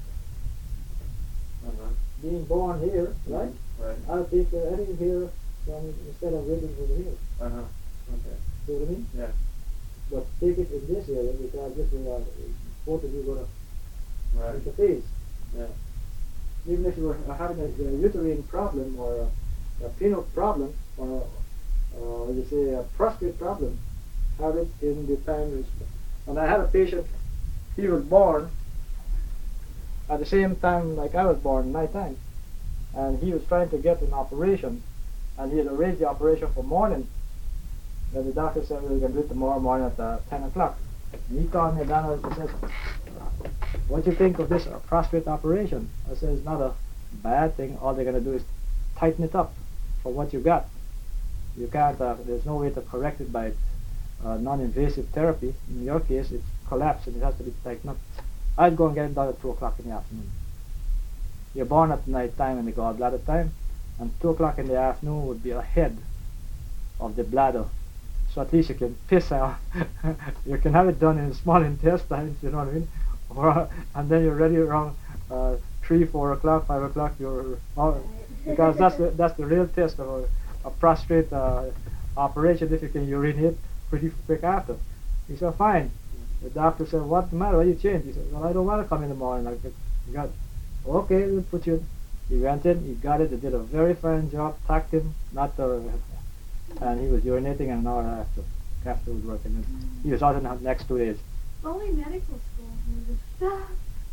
Uh-huh. Being born here, right? Right. I'll take the heading here from, instead of waiting over here. Uh-huh. Okay. See what I mean? Yeah. But take it in this area because this is uh, both of you going to Right. interface. Yeah. Even if you were having a, a uterine problem or a, a penile problem or uh, you say a prostate problem, have it in the time. And I had a patient, he was born at the same time like I was born, night time, and he was trying to get an operation, and he had arranged the operation for morning. And the doctor said we were going to do it tomorrow morning at uh, ten o'clock. And he called me down and said, what do you think of this uh, prostate operation? I said, it's not a bad thing. All they're going to do is tighten it up for what you got. You can't, uh, there's no way to correct it by uh, non-invasive therapy. In your case, it's collapsed and it has to be tightened up. I'd go and get it done at two o'clock in the afternoon. You're born at night time and the gallbladder time, and two o'clock in the afternoon would be ahead of the bladder. So at least you can piss out. You can have it done in small intestines, you know what I mean? Or, and then you're ready around uh, three, four o'clock, five o'clock. You're uh, because that's the that's the real test of a, a prostate uh, operation. If you can urinate pretty quick after. He said, fine. The doctor said, what's the matter? Why you change? He said, well, I don't want to come in the morning. I said, you got, okay, we'll put you in. He went in, he got it, they did a very fine job, tacked him, not the, and he was urinating an hour after, after was working. And he was out in the next two days. Only medical schools knew this stuff.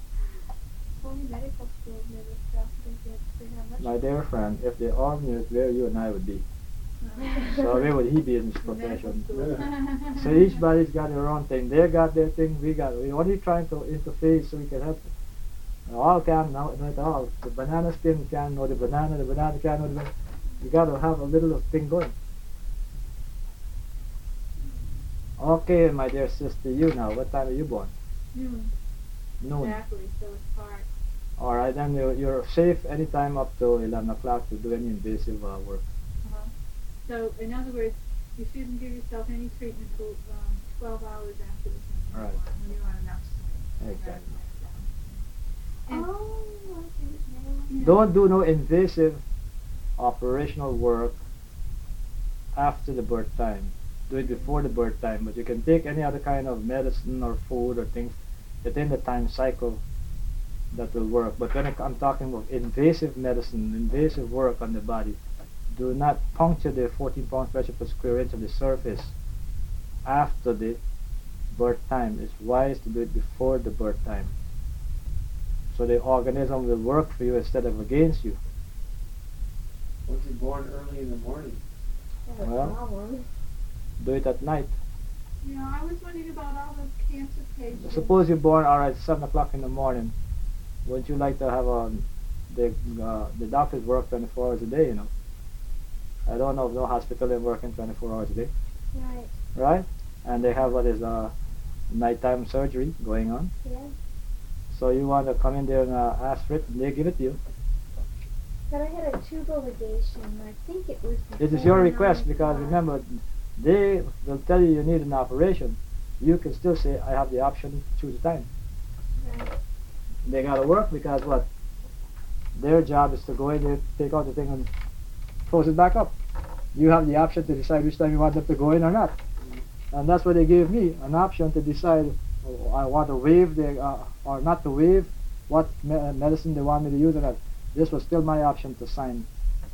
Only medical schools knew this stuff. They did. They have much. My dear friend, if they all knew it, where you and I would be. So where would he be in this profession? So each body's got their own thing. They got their thing, we got, we're only trying to interface so we can help it. All can, no, not all. The banana skin can know the banana, the banana can know the banana. You got to have a little of thing going. Okay, my dear sister, you now, what time are you born? Noon. Noon. Exactly, so it's hard. All right, then you're, you're safe anytime up to eleven o'clock to do any invasive uh, work. Uh-huh. So, in other words, you shouldn't give yourself any treatment till um, twelve hours after the surgery, Right. when you're on enough sleep. Exactly. And, Oh, I see what you mean. yeah. Don't do no invasive operational work after the birth time. Do it before the birth time, but you can take any other kind of medicine or food or things within the time cycle that will work. But when I'm talking about invasive medicine, invasive work on the body, do not puncture the fourteen pound pressure per square inch of the surface after the birth time. It's wise to do it before the birth time, so the organism will work for you instead of against you. Was he born early in the morning? That's a Well. problem. Do it at night. You know, I was wondering about all those cancer patients. Suppose you're born all right seven o'clock in the morning. Wouldn't you like to have a the uh, the doctors work twenty-four hours a day? You know. I don't know of no hospital they're working twenty-four hours a day, Right. right? And they have what is uh, nighttime surgery going on. Yeah. So you want to come in there and uh, ask for it, and they give it to you. But I had a tubal ligation. I think it was. It is before your request nine because o'clock. remember, they will tell you you need an operation. You can still say I have the option to choose a time. Right. They gotta work because what? Their job is to go in there, take out the thing and close it back up. You have the option to decide which time you want them to go in or not. And that's what they gave me, an option to decide oh, I want to waive the, uh, or not to waive what me- medicine they want me to use or not. This was still my option to sign.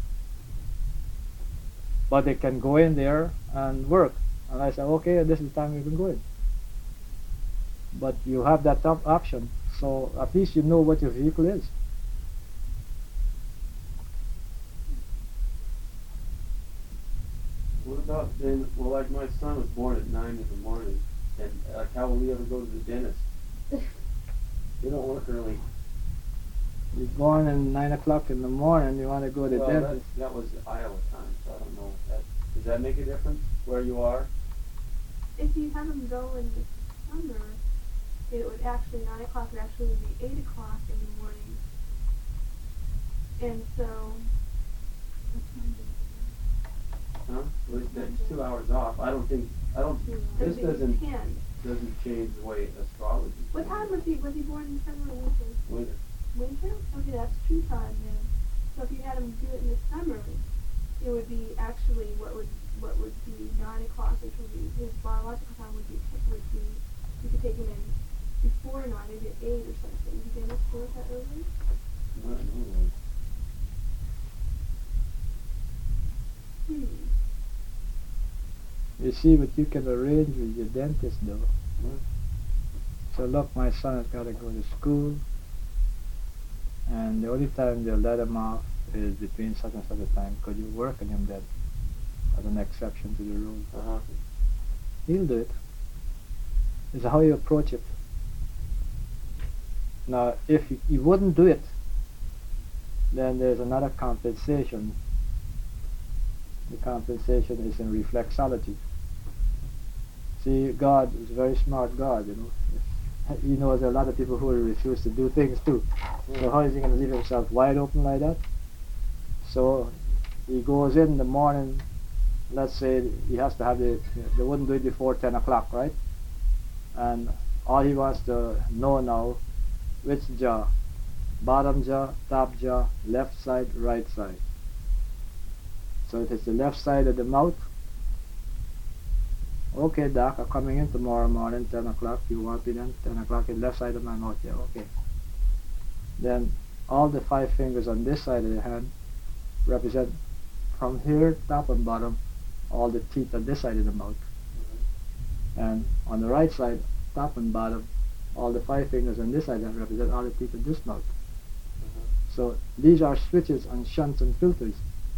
But they can go in there and work. And I said, okay, this is the time you can go in. But you have that op- option, so at least you know what your vehicle is. What about then? Well, like my son was born at nine in the morning, and uh, how will he ever go to the dentist? They don't work early. You're born at nine o'clock in the morning. You want to go to the well, that, dentist. that was Iowa time, so I don't know. If that, does that make a difference where you are? If you have them go in the summer, it would actually, nine o'clock would actually be eight o'clock in the morning. And so, what time is it? Huh? Well, it's- that's two hours off. I don't think. I don't. This It'd be doesn't ten. doesn't change the way astrology. What time was he, was he born in summer or winter? Winter. Winter? Okay, that's true time then. So if you had him do it in the summer, it would be actually what would what would be nine o'clock, which would be his biological time would be would be you could take him in before nine, maybe at eight or something. You dentist work that early? I don't know. Hmm. You see what you can arrange with your dentist, though. What? So look, my son has got to go to school, and the only time they'll let him off is between such and such a time. Could you work on him then, as an exception to the rule? Uh huh. He'll do it. It's how you approach it. Now, if you, you wouldn't do it, then there's another compensation. The compensation is in reflexology. See, God is a very smart God, you know. He knows there are a lot of people who will refuse to do things too. So how is he going to leave himself wide open like that? So he goes in the morning, let's say he has to have the, they wouldn't do it before ten o'clock, right? And all he wants to know now, which jaw? Bottom jaw, top jaw, left side, right side. So it is the left side of the mouth. Okay, doc, I'm coming in tomorrow morning, ten o'clock. You want me then? ten o'clock, the left side of my mouth. Yeah, okay. Then all the five fingers on this side of the hand represent from here, top and bottom, all the teeth on this side of the mouth. And on the right side, top and bottom, all the five fingers on this side that represent all the teeth in this mouth. So these are switches and shunts and filters.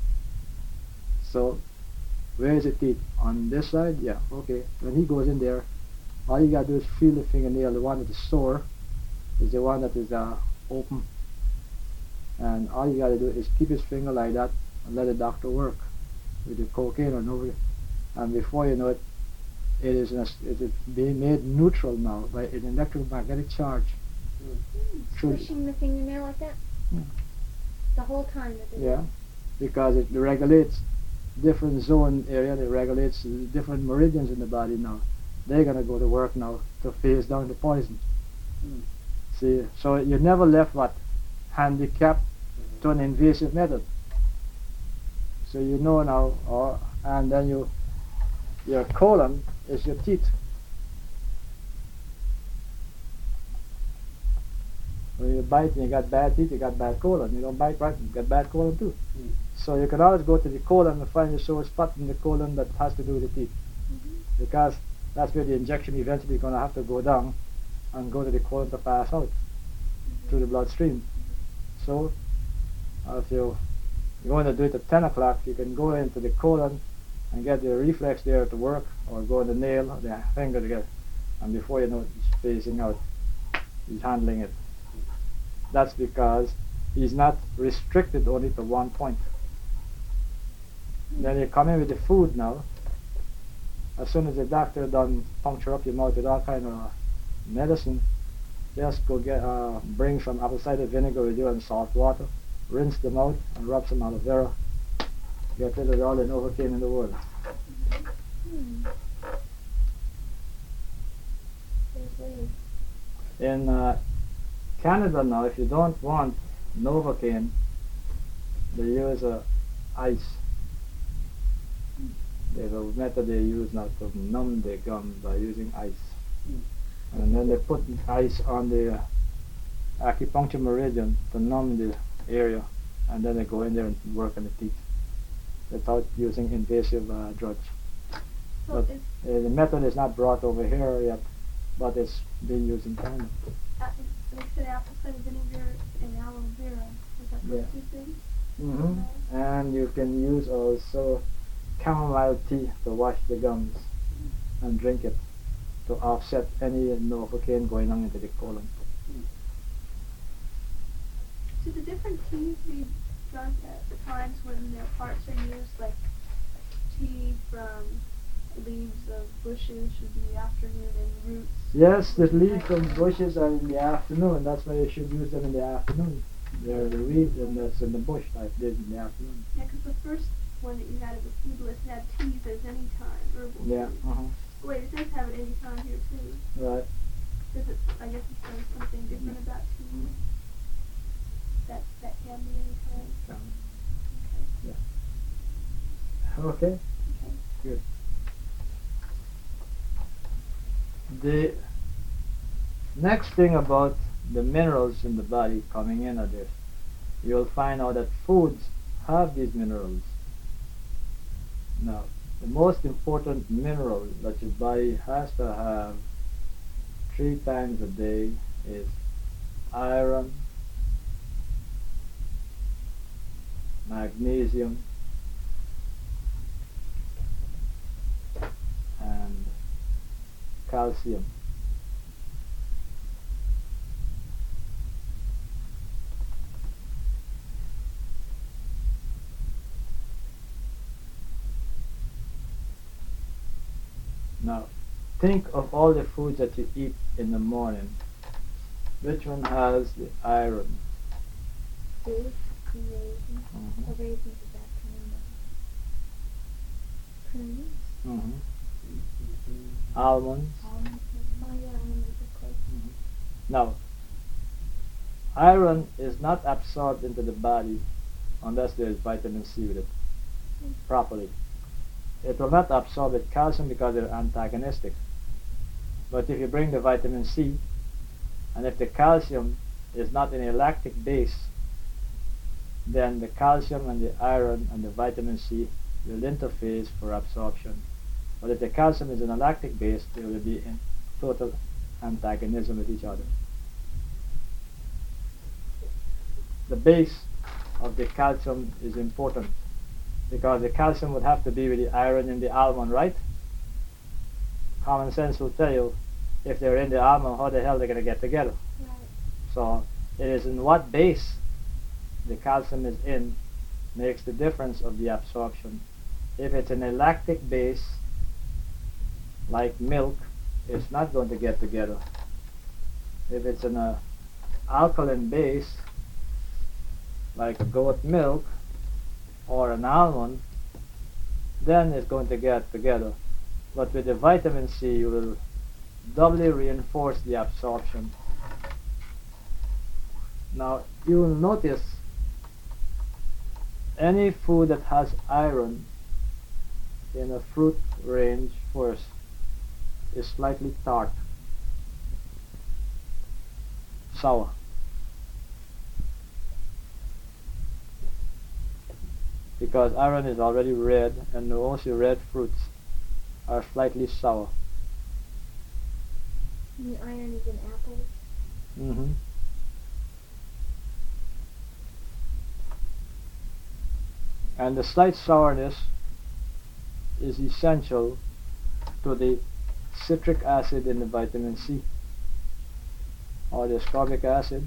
So where is the teeth? On this side? Yeah, okay. When he goes in there, all you gotta do is feel the fingernail. The one that is sore is the one that is uh, open. And all you gotta do is keep his finger like that and let the doctor work with the cocaine or no. And before you know it, it is, in a, it is being made neutral now by an electromagnetic charge. Through- Squishing the fingernail like that? Yeah. The whole time that they're Yeah, because it regulates different zone area, it regulates different meridians in the body now. They're going to go to work now to phase down the poison. Mm. See, so you're never left what? Handicapped to an invasive method. So you know now, or, and then you, your colon is your teeth. When you bite and you got bad teeth, you got bad colon. You don't bite right, you got bad colon too. Mm. So you can always go to the colon and find a sore spot in the colon that has to do with the teeth. Mm-hmm. Because that's where the injection eventually is going to have to go down and go to the colon to pass out through the bloodstream. So uh, if you, you want to do it at ten o'clock, you can go into the colon and get the reflex there to work, or go in the nail or the finger to get, and before you know it, he's phasing out. He's handling it. That's because he's not restricted only to one point. Then you come in with the food now. As soon as the doctor done puncture up your mouth with all kind of medicine, just go get uh, bring some apple cider vinegar with you and salt water, rinse them out and rub some aloe vera. Get rid of all the Novocaine in the world. Hmm. There's ways. In uh, Canada now, if you don't want Novocaine, they use uh, ice. There's a method they use now to numb the gum by using ice. And then they put ice on the uh, acupuncture meridian to numb the area, and then they go in there and work on the teeth without using invasive uh, drugs. So But is uh, the method is not brought over here yet, but it's being used in Canada. uh, like I said, apple cider vinegar and aloe vera. Is that those Yeah. two things? Mm-hmm. And you can use also chamomile tea to wash the gums and drink it to offset any Novocaine going on into the colon. Do the different teas be drunk at the times when their parts are used, like tea from leaves of bushes should be afternoon and roots? Yes, the leaves from bushes are in the afternoon. That's why you should use them in the afternoon. They're the leaves and that's in the bush like this in the afternoon. Yeah, because the first one that you had of the food list had teas as any time, herbal Yeah. teas. Uh-huh. Wait, it does have it any time here too. Right. Does it? I guess it's done something different about tea. Mhm. That that can be any time. Um, Okay. Okay. Okay. Good. The next thing about the minerals in the body coming in at this, you'll find out that foods have these minerals. Now, the most important mineral that your body has to have three times a day is iron, magnesium, and calcium. Now, think of all the foods that you eat in the morning. Which one has the iron? Dates and raisins. Mhm. The raisins is afternoon. Prunes. Mhm. Almonds. Almonds. Oh yeah, almonds of course. Now, iron is not absorbed into the body unless there is vitamin C with it properly. It will not absorb the calcium because they're antagonistic. But if you bring the vitamin C, and if the calcium is not in a lactic base, then the calcium and the iron and the vitamin C will interface for absorption. But if the calcium is in a lactic base, they will be in total antagonism with each other. The base of the calcium is important because the calcium would have to be with the iron in the almond, right? Common sense will tell you if they're in the almond, how the hell they're going to get together. Right. So it is in what base the calcium is in makes the difference of the absorption. If it's in a lactic base, like milk, it's not going to get together. If it's in a alkaline base, like a goat milk or an almond, then it's going to get together. But with the vitamin C, you will doubly reinforce the absorption. Now, you will notice any food that has iron in a fruit range first is slightly tart, sour. Because iron is already red, and mostly red fruits are slightly sour. The iron is in apples. Mm-hmm. And the slight sourness is essential to the citric acid in the vitamin C or the ascorbic acid.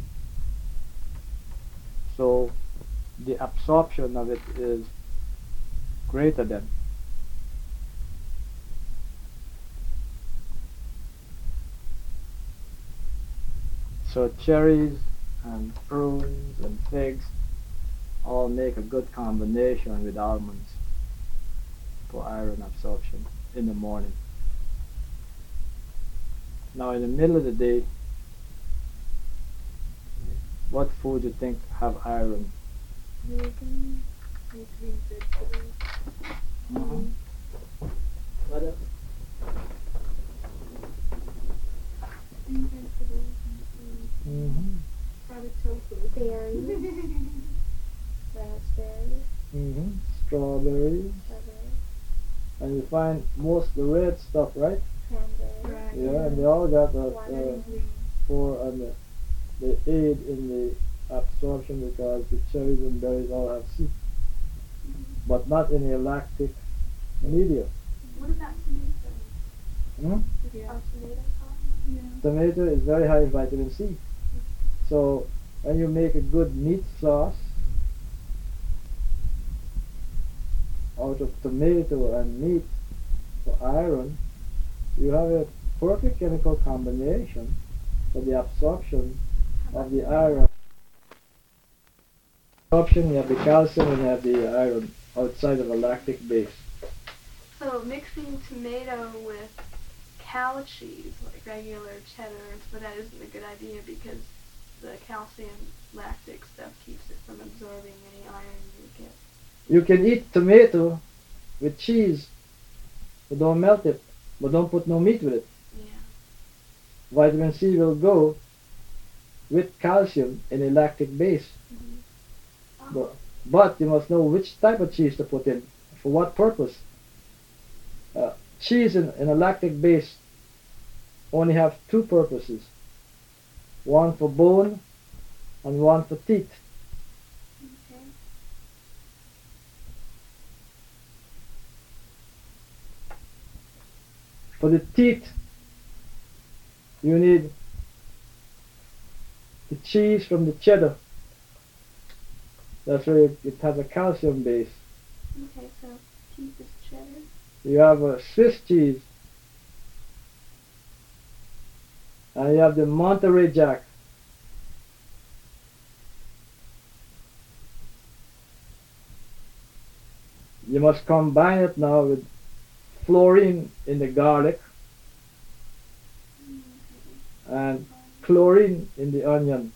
So the absorption of it is greater than. So cherries and prunes and figs all make a good combination with almonds for iron absorption in the morning. Now in the middle of the day, what food do you think have iron? Green, green vegetables. Uh-huh. What else? Green vegetables and Mm-hmm. probably tofu. Berries. Raspberries. Mm-hmm. Strawberries. Strawberries. And you find most the red stuff, right? Cranberries. Right. Yeah, and they all got the Water. uh, Green. for and the, they aid in the absorption because the cherries and berries all have C, but not in a lactic media. What about tomato? Hmm? Yeah. Are tomatoes hot? Yeah. Tomato is very high in vitamin C. So when you make a good meat sauce out of tomato and meat for iron, you have a perfect chemical combination for the absorption of the iron. Absorption, you have the calcium and you have the iron outside of a lactic base. So mixing tomato with cow cheese, like regular cheddar, but that isn't a good idea because the calcium lactic stuff keeps it from absorbing any iron you get. You can eat tomato with cheese, but don't melt it, but don't put no meat with it. Yeah. Vitamin C will go with calcium in a lactic base. Mm-hmm. Oh. But, but you must know which type of cheese to put in, for what purpose. Uh, cheese in, in a lactic base only have two purposes. One for bone and one for teeth. Okay. For the teeth, you need the cheese from the cheddar. That's where it, it has a calcium base. Okay, so teeth is cheddar. You have a Swiss cheese. And you have the Monterey Jack. You must combine it now with fluorine in the garlic and chlorine in the onion.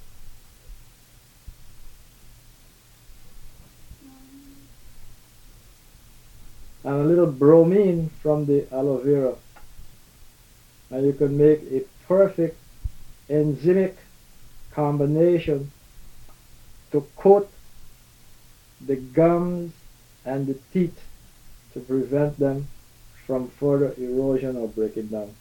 And a little bromine from the aloe vera. And you can make a perfect enzymic combination to coat the gums and the teeth to prevent them from further erosion or breaking down.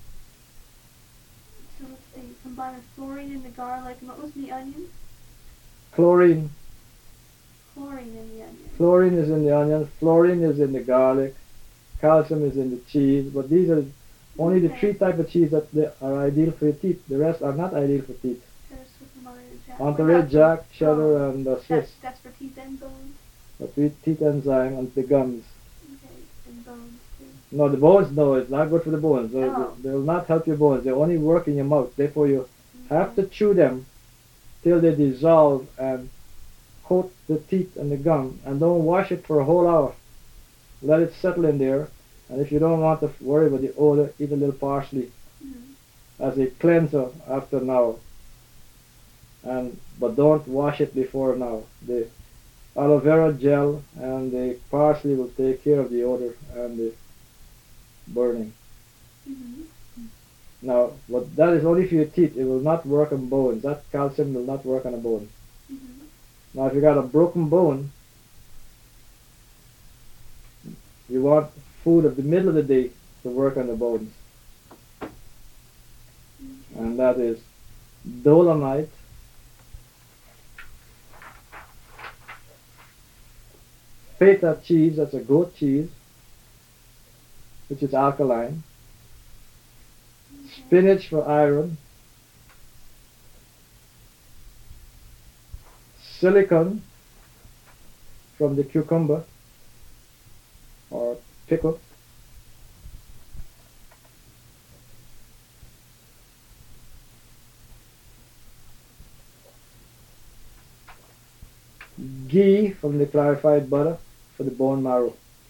So let's see, combine the fluorine in the garlic, and what was in the onion? Chlorine. Chlorine in the onion. Fluorine is in the onion, fluorine is in the garlic, calcium is in the cheese, but these are only the Okay. three types of cheese that they are ideal for your teeth. The rest are not ideal for teeth. Cheddar, Swiss, and Monterey Jack. Monterey What about Jack, the cheddar, bone? and uh, Swiss. That's, that's for teeth and bones? The teeth, teeth enzyme and the gums. Okay, and bones too. No, the bones, no, it's not good for the bones. They, Oh. they, they will not help your bones. They only work in your mouth. Therefore, you have to chew them till they dissolve and coat the teeth and the gum, and don't wash it for a whole hour. Let it settle in there, and if you don't want to worry about the odor, eat a little parsley Mm-hmm. as a cleanser after an hour. And but don't wash it before now. The aloe vera gel and the parsley will take care of the odor and the burning. Mm-hmm. Now, but that is only for your teeth. It will not work on bones. That calcium will not work on a bone. Mm-hmm. Now, if you got a broken bone, you want food at the middle of the day to work on the bones. And that is dolomite, feta cheese, that's a goat cheese, which is alkaline, spinach for iron, silicon from the cucumber or pickle, ghee from the clarified butter for the bone marrow.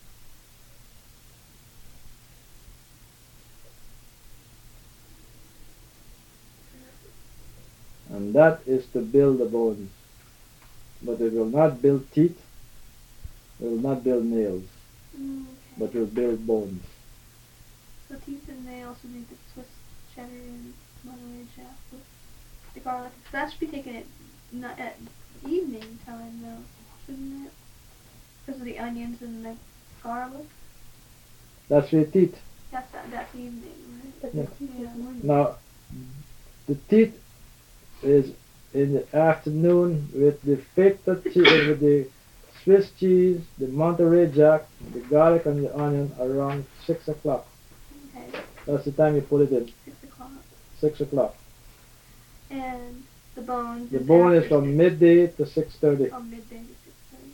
And that is to build the bones. But it will not build teeth, it will not build nails, Mm, okay. but it will build bones. So teeth and nails would be the Swiss cheddar and Monterey Jack with the garlic. So that should be taken at not at evening time though, shouldn't it? Because of the onions and the garlic. That's for your teeth. That's that. That's evening, right? But Yeah. the teeth Yeah. is morning. Now, the teeth is in the afternoon with the feta cheese, with the Swiss cheese, the Monterey Jack, the garlic and the onion around six o'clock. Okay, That's the time you put it in, six o'clock. six o'clock. And the bones. The bone is after from six. midday to six thirty. From midday to six thirty.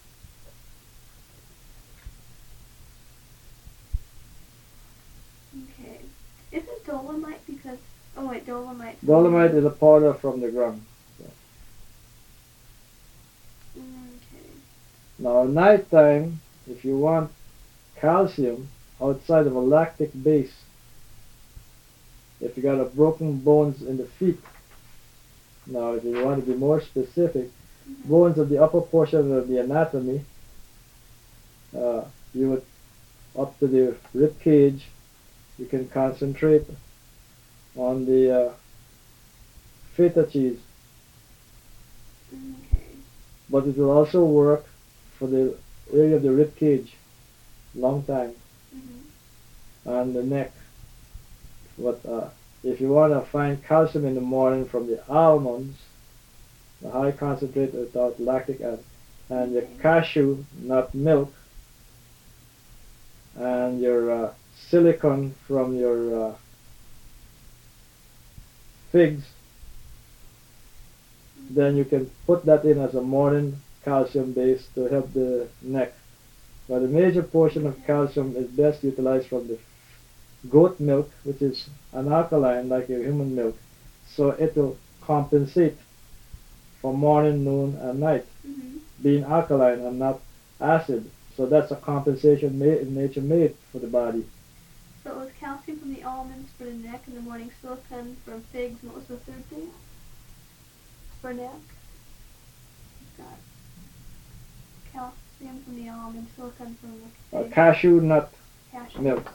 Okay. Isn't dolomite because? Oh wait, dolomite. Dolomite is a powder from the ground. Okay. Now, night time, if you want calcium outside of a lactic base, if you got a broken bones in the feet, now if you want to be more specific, Mhm. bones of the upper portion of the anatomy, uh, you would up to the rib cage, you can concentrate on the uh, feta cheese, Okay. but it will also work for the area of the rib cage, long time, Mhm. and the neck. But uh, if you want to find calcium in the morning from the almonds, the high concentrate without lactic acid, and your Okay. cashew nut milk, and your uh, silicon from your uh, figs, then you can put that in as a morning calcium base to help the neck. But the major portion of calcium is best utilized from the goat milk, which is an alkaline like your human milk, so it will compensate for morning, noon, and night, Mhm. being alkaline and not acid. So that's a compensation made, nature made for the body. So it was calcium from the almonds for the neck in the morning, silicon from figs, and what was the third thing? For neck? Got calcium from the almonds, silicon from the Uh, figs, cashew nut cashew milk.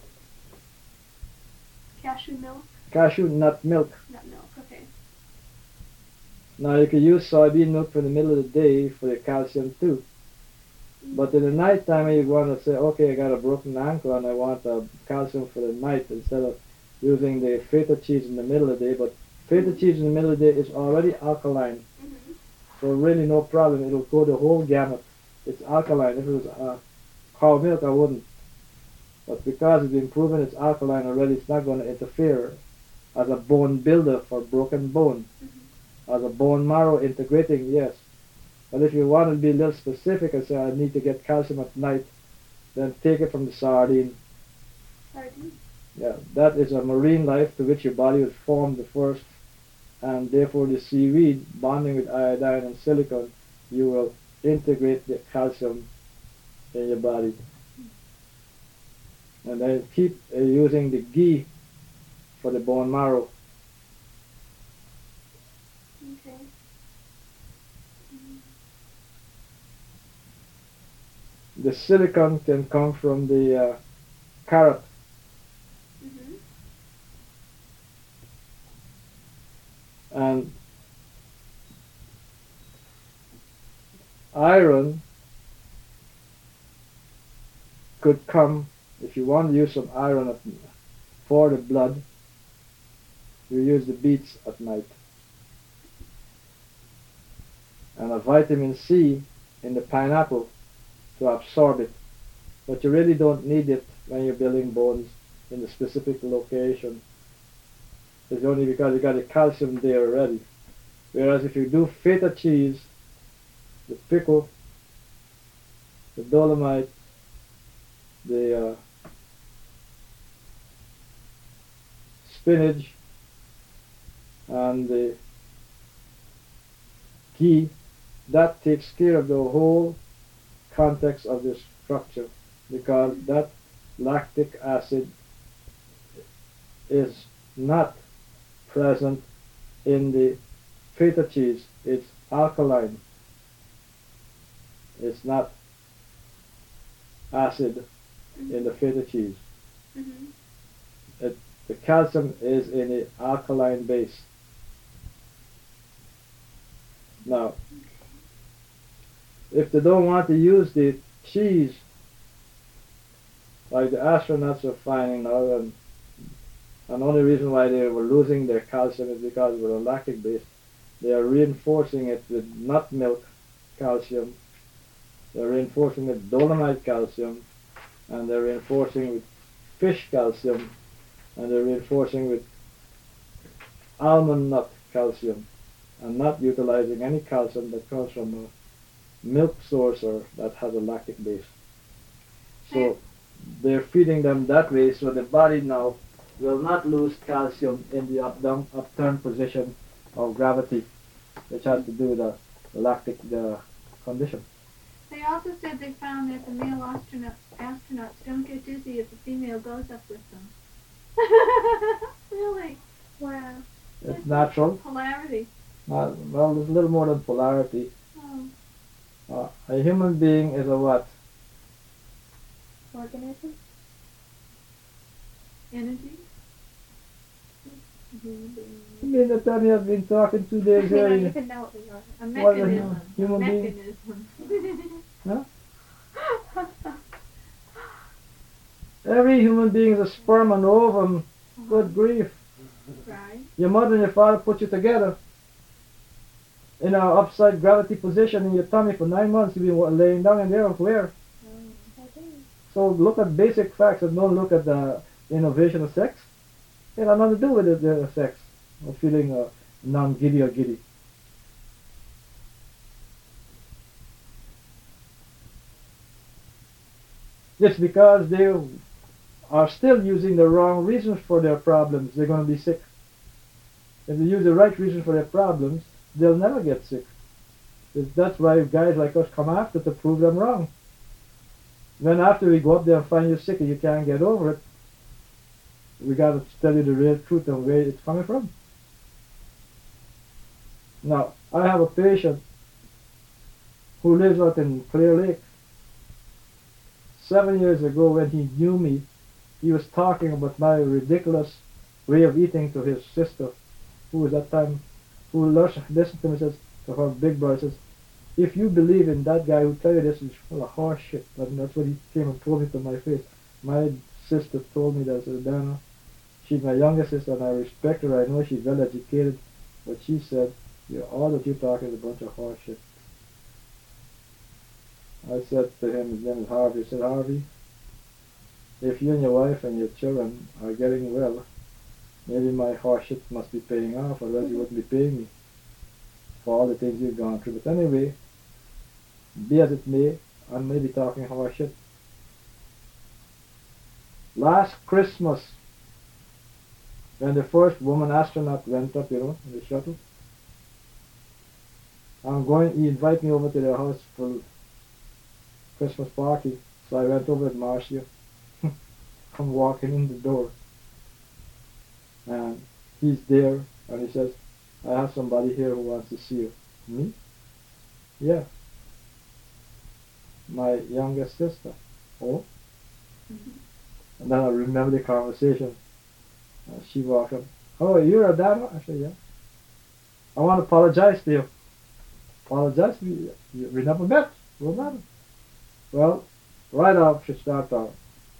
Cashew milk? Cashew nut milk. Not milk, okay. Now you can use soybean milk for the middle of the day for your calcium too. But in the night time you want to say, okay, I got a broken ankle and I want uh, calcium for the night instead of using the feta cheese in the middle of the day. But feta cheese in the middle of the day is already alkaline, Mm-hmm. so really no problem. It'll go the whole gamut. It's alkaline. If it was uh, cow milk, I wouldn't. But because it's been proven it's alkaline already, it's not going to interfere as a bone builder for broken bone. Mm-hmm. As a bone marrow integrating, yes. But if you want to be a little specific and say, I need to get calcium at night, then take it from the sardine. Sardine? Yeah, that is a marine life to which your body was formed the first and therefore the seaweed bonding with iodine and silicon, you will integrate the calcium in your body. And then keep uh, using the ghee for the bone marrow. Okay. The silicon can come from the uh, carrot. Mhm. And iron could come, if you want to use some iron at, for the blood, you use the beets at night. And a vitamin C in the pineapple to absorb it. But you really don't need it when you're building bones in the specific location. It's only because you got the calcium there already. Whereas if you do feta cheese, the pickle, the dolomite, the uh, spinach, and the ghee, that takes care of the whole context of the structure, because that lactic acid is not present in the feta cheese. It's alkaline. It's not acid in the feta cheese. Mhm. It, the calcium is in the alkaline base. Now, if they don't want to use the cheese, like the astronauts are finding now, and, and the only reason why they were losing their calcium is because of the lactic base. They are reinforcing it with nut milk calcium, they're reinforcing with dolomite calcium, and they're reinforcing with fish calcium, and they're reinforcing with almond nut calcium, and not utilizing any calcium that comes from a milk source or that has a lactic base. So they're feeding them that way, so the body now will not lose calcium in the up down upturned position of gravity, which has to do with the lactic the condition. They also said they found that the male astronaut, astronauts don't get dizzy if the female goes up with them. Really? Wow. It's natural. Polarity. Uh, well, there's a little more than polarity. Oh. Uh, a human being is a what? Organism? Energy? You mean the time you have been talking two days We don't here? even know what we are. A What is a mechanism. human a being? mechanism. Huh? Every human being is a sperm and ovum. Good grief. Right. Your mother and your father put you together in an upside gravity position in your tummy for nine months. You've been wa- laying down in there where? Okay. So look at basic facts and don't look at the innovation of sex. It has nothing to do with the, the sex or feeling uh, non-giddy or giddy. Just because they are still using the wrong reasons for their problems, they're going to be sick. If they use the right reasons for their problems, they'll never get sick. That's why guys like us come after to prove them wrong. Then after we go up there and find you sick and you can't get over it, we got to tell you the real truth and where it's coming from. Now, I have a patient who lives out in Clear Lake. Seven years ago when he knew me, he was talking about my ridiculous way of eating to his sister, who was at that time, who listened to me, says, to her big brother, says, if you believe in that guy who tell you this is full of horse shit, and that's what he came and told me to my face. My sister told me that, said, Dana, she's my youngest sister and I respect her, I know she's well educated, but she said, yeah, all that you talk is a bunch of horse shit. I said to him, his name is Harvey, I said, Harvey, if you and your wife and your children are getting well, maybe my horse shit must be paying off, or else you wouldn't be paying me for all the things you've gone through. But anyway, be as it may, I may be talking horse shit. Last Christmas, when the first woman astronaut went up, you know, in the shuttle. I'm going, he invited me over to their house for Christmas party. So I went over with Marcia. I'm walking in the door. And he's there, and he says, I have somebody here who wants to see you. Me? Yeah. My youngest sister. Oh? And then I remember the conversation. Uh, she walked up. Oh, you're a dad? I said, yeah. I want to apologize to you. Apologize? We, we never met. What matter? Well, right off she started talking.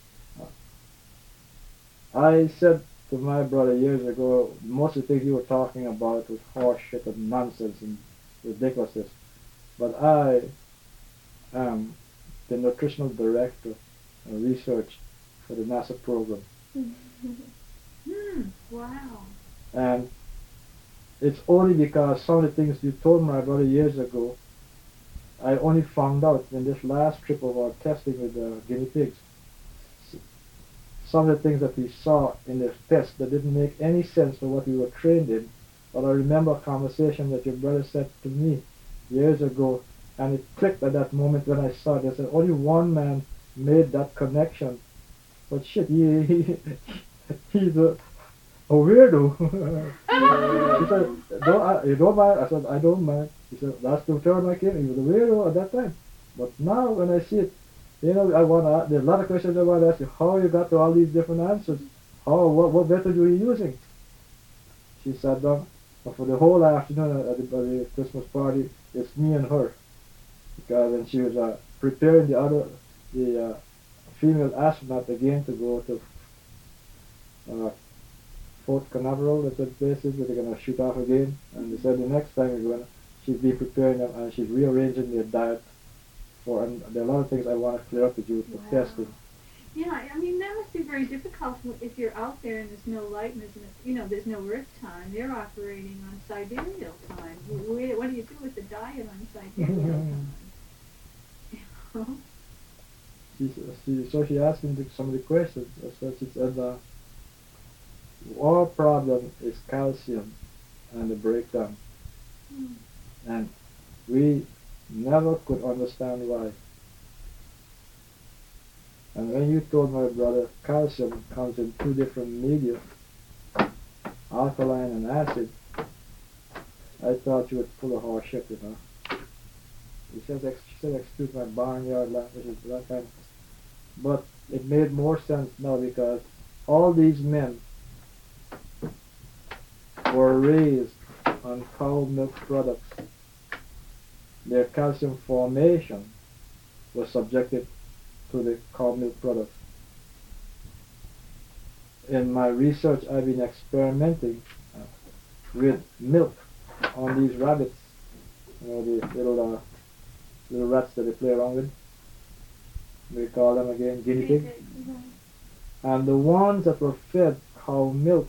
I said to my brother years ago, most of the things you were talking about was horse shit and nonsense and ridiculousness. But I am the nutritional director and research for the NASA program. Hmm. Wow. And it's only because some of the things you told my brother years ago, I only found out in this last trip of our testing with the guinea pigs. Some of the things that we saw in the test that didn't make any sense for what we were trained in. But I remember a conversation that your brother said to me years ago, and it clicked at that moment when I saw it. I said, only one man made that connection. But shit, he, he he's a, a weirdo. He said, don't, I, you don't mind? I said, I don't mind. He said, that's the term I came. He was a weirdo at that time. But now when I see it, you know, I want to, there's a lot of questions I want to ask you. How you got to all these different answers? How, what, what method were you using? She sat down, and for the whole afternoon at the, at the Christmas party, it's me and her. Because when she was uh, preparing the other, the uh, female astronaut again to go to uh, Fort Canaveral, that's what the place is, where they're going to shoot off again. And they said the next time we're going to, she'd be preparing them, and she's rearranging their diet. For, and there are a lot of things I want to clear up with you for Wow. testing. Yeah, I mean, that must be very difficult if you're out there and there's no light and there's no, you know, there's no Earth time. They're operating on sidereal time. Wh- What do you do with the diet on sidereal time? You know? She, she, so she asked me some of the questions. So she said, uh, our problem is calcium and the breakdown. Hmm. And we never could understand why. And when you told my brother calcium comes in two different media, alkaline and acid, I thought you would pull a horse shit, you know. He says, ex- she said, excuse my barnyard language, is that kind. But it made more sense now because all these men were raised on cow milk products. Their calcium formation was subjected to the cow milk products. In my research, I've been experimenting uh, with milk on these rabbits, you know, the little uh, little rats that they play around with. We call them again guinea pig. And the ones that were fed cow milk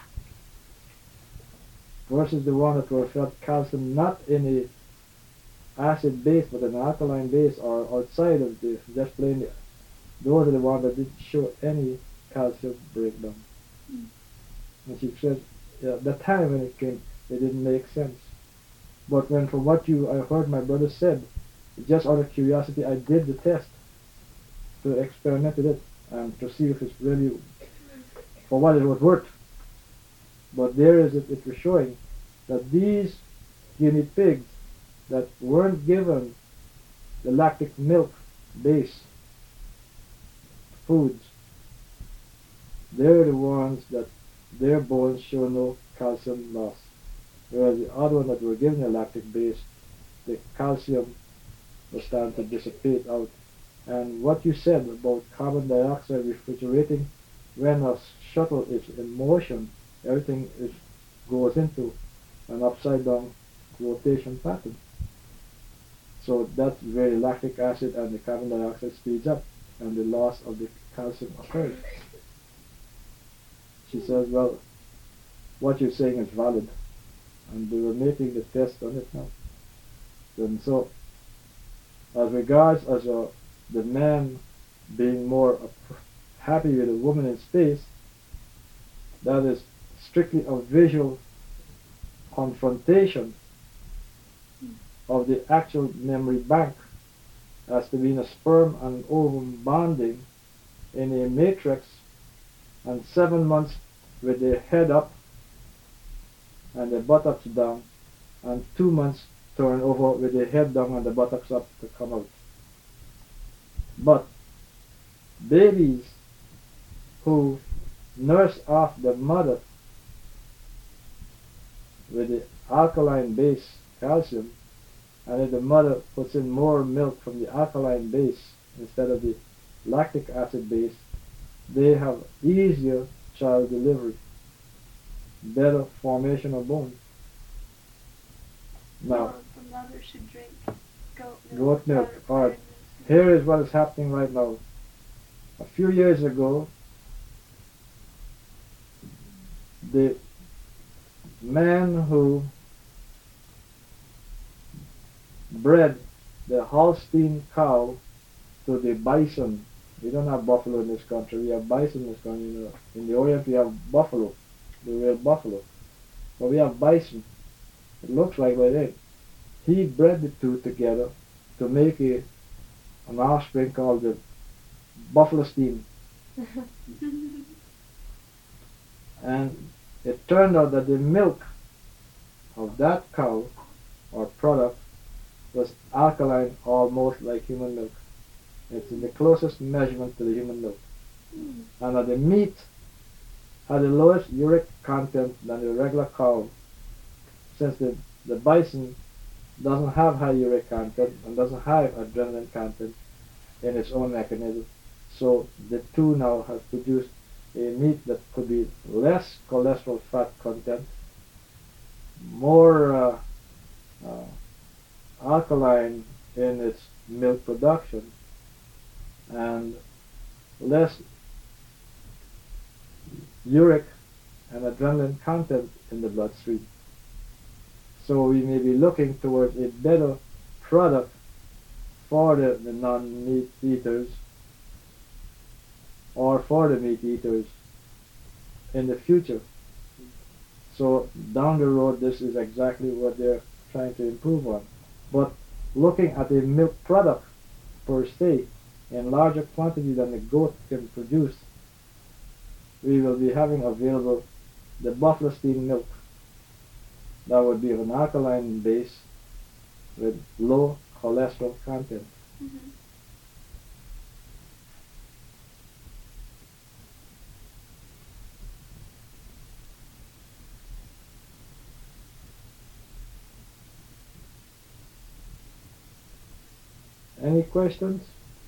versus the ones that were fed calcium not in a acid base but an alkaline base or outside of this, just plain, those are the ones that didn't show any calcium breakdown. Mm. And she said, yeah, the time when it came, it didn't make sense. But when from what you, I heard my brother said, just out of curiosity, I did the test to experiment with it and to see if it's really, for what it was worth. But there is it, it was showing that these guinea pigs that weren't given the lactic milk base foods, they're the ones that their bones show no calcium loss. Whereas the other one that were given the lactic base, the calcium was starting to dissipate out. And what you said about carbon dioxide refrigerating, when a shuttle is in motion, everything is goes into an upside down rotation pattern. So that's where the lactic acid and the carbon dioxide speeds up and the loss of the calcium occurs. She says, well, what you're saying is valid. And they were making the test on it now. And so, as regards as a, the man being more uh, happy with a woman in space, that is strictly a visual confrontation of the actual memory bank as to being a sperm and ovum bonding in a matrix, and seven months with the head up and the buttocks down, and two months turn over with the head down and the buttocks up to come out. But babies who nurse off the mother with the alkaline base calcium, and if the mother puts in more milk from the alkaline base instead of the lactic acid base, they have easier child delivery, better formation of bone. Now, Well, the mother should drink goat milk. goat milk. prior to All right. pregnancy. Here is what is happening right now. A few years ago, the man who bred the Holstein cow to the bison. We don't have buffalo in this country. We have bison in this country. You know. In the Orient, we have buffalo, the real buffalo. But we have bison. It looks like what it is. He bred the two together to make a, an offspring called the Buffalo Steam. And it turned out that the milk of that cow or product was alkaline, almost like human milk. It's in the closest measurement to the human milk. Mm. And that the meat had the lowest uric content than the regular cow, since the, the bison doesn't have high uric content and doesn't have adrenaline content in its own mechanism. So the two now have produced a meat that could be less cholesterol fat content, more uh, uh, alkaline in its milk production, and less uric and adrenaline content in the bloodstream. So we may be looking towards a better product for the, the non-meat eaters or for the meat eaters in the future. So down the road, this is exactly what they're trying to improve on. But looking at a milk product per se in larger quantity than the goat can produce, we will be having available the Buffalo Steam milk. That would be of an alkaline base with low cholesterol content. Mhm. Any questions?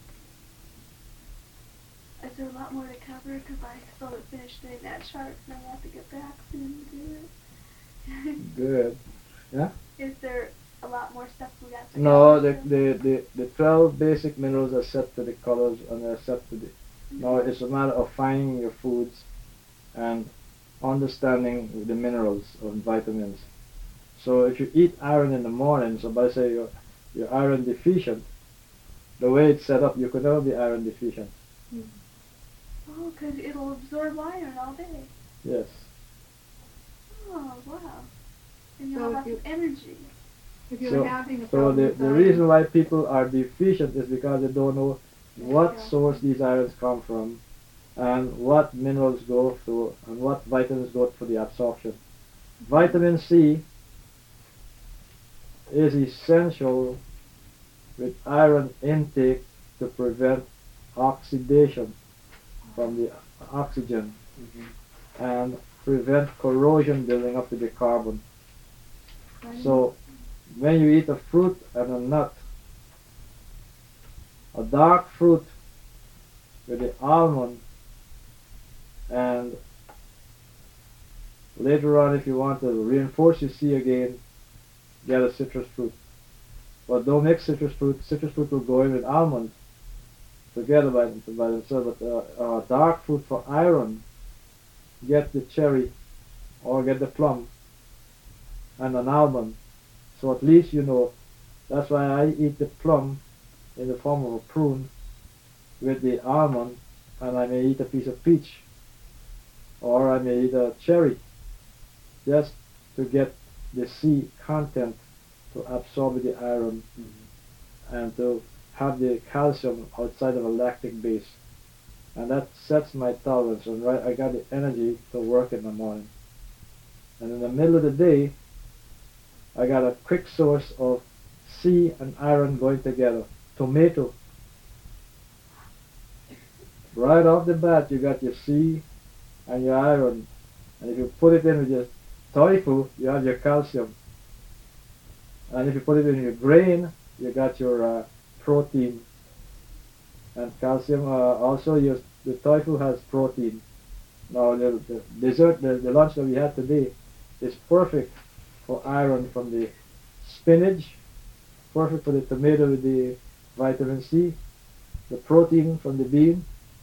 Is there a lot more to cover? Because I still haven't finished doing that chart, and I want to get back soon to do it. Good. Is there a lot more stuff we got to No, the, cover? the, the, the twelve basic minerals are set to the colors and they're set to the... Now it's a matter of finding your foods and understanding the minerals and vitamins. So if you eat iron in the morning, so by say you're, you're iron deficient, the way it's set up, you could never be iron deficient. Oh, because it'll absorb iron all day. Yes. Oh, wow. And you'll So have lots if of energy. If you're So, having a so problem the, with the iron, reason why people are deficient is because they don't know what Yeah. source these irons come from and what minerals go through and what vitamins go for the absorption. Vitamin C is essential with iron intake to prevent oxidation from the oxygen Mm-hmm. and prevent corrosion building up to the carbon. So when you eat a fruit and a nut, a dark fruit with the almond, and later on if you want to reinforce your C again, get a citrus fruit. But don't mix citrus fruit. Citrus fruit will go in with almonds together by, by themselves. But uh, uh, dark fruit for iron, get the cherry or get the plum and an almond. So at least you know. That's why I eat the plum in the form of a prune with the almond, and I may eat a piece of peach or I may eat a cherry just to get the C content to absorb the iron Mm-hmm. and to have the calcium outside of a lactic base. And that sets my tolerance, and right, I got the energy to work in the morning. And in the middle of the day, I got a quick source of C and iron going together. Tomato. Right off the bat, you got your C and your iron. And if you put it in with your tofu, you have your calcium. And if you put it in your grain, you got your uh, protein. And calcium, uh, also your, the tofu has protein. Now the, the dessert, the, the lunch that we had today is perfect for iron from the spinach, perfect for the tomato with the vitamin C, the protein from the bean,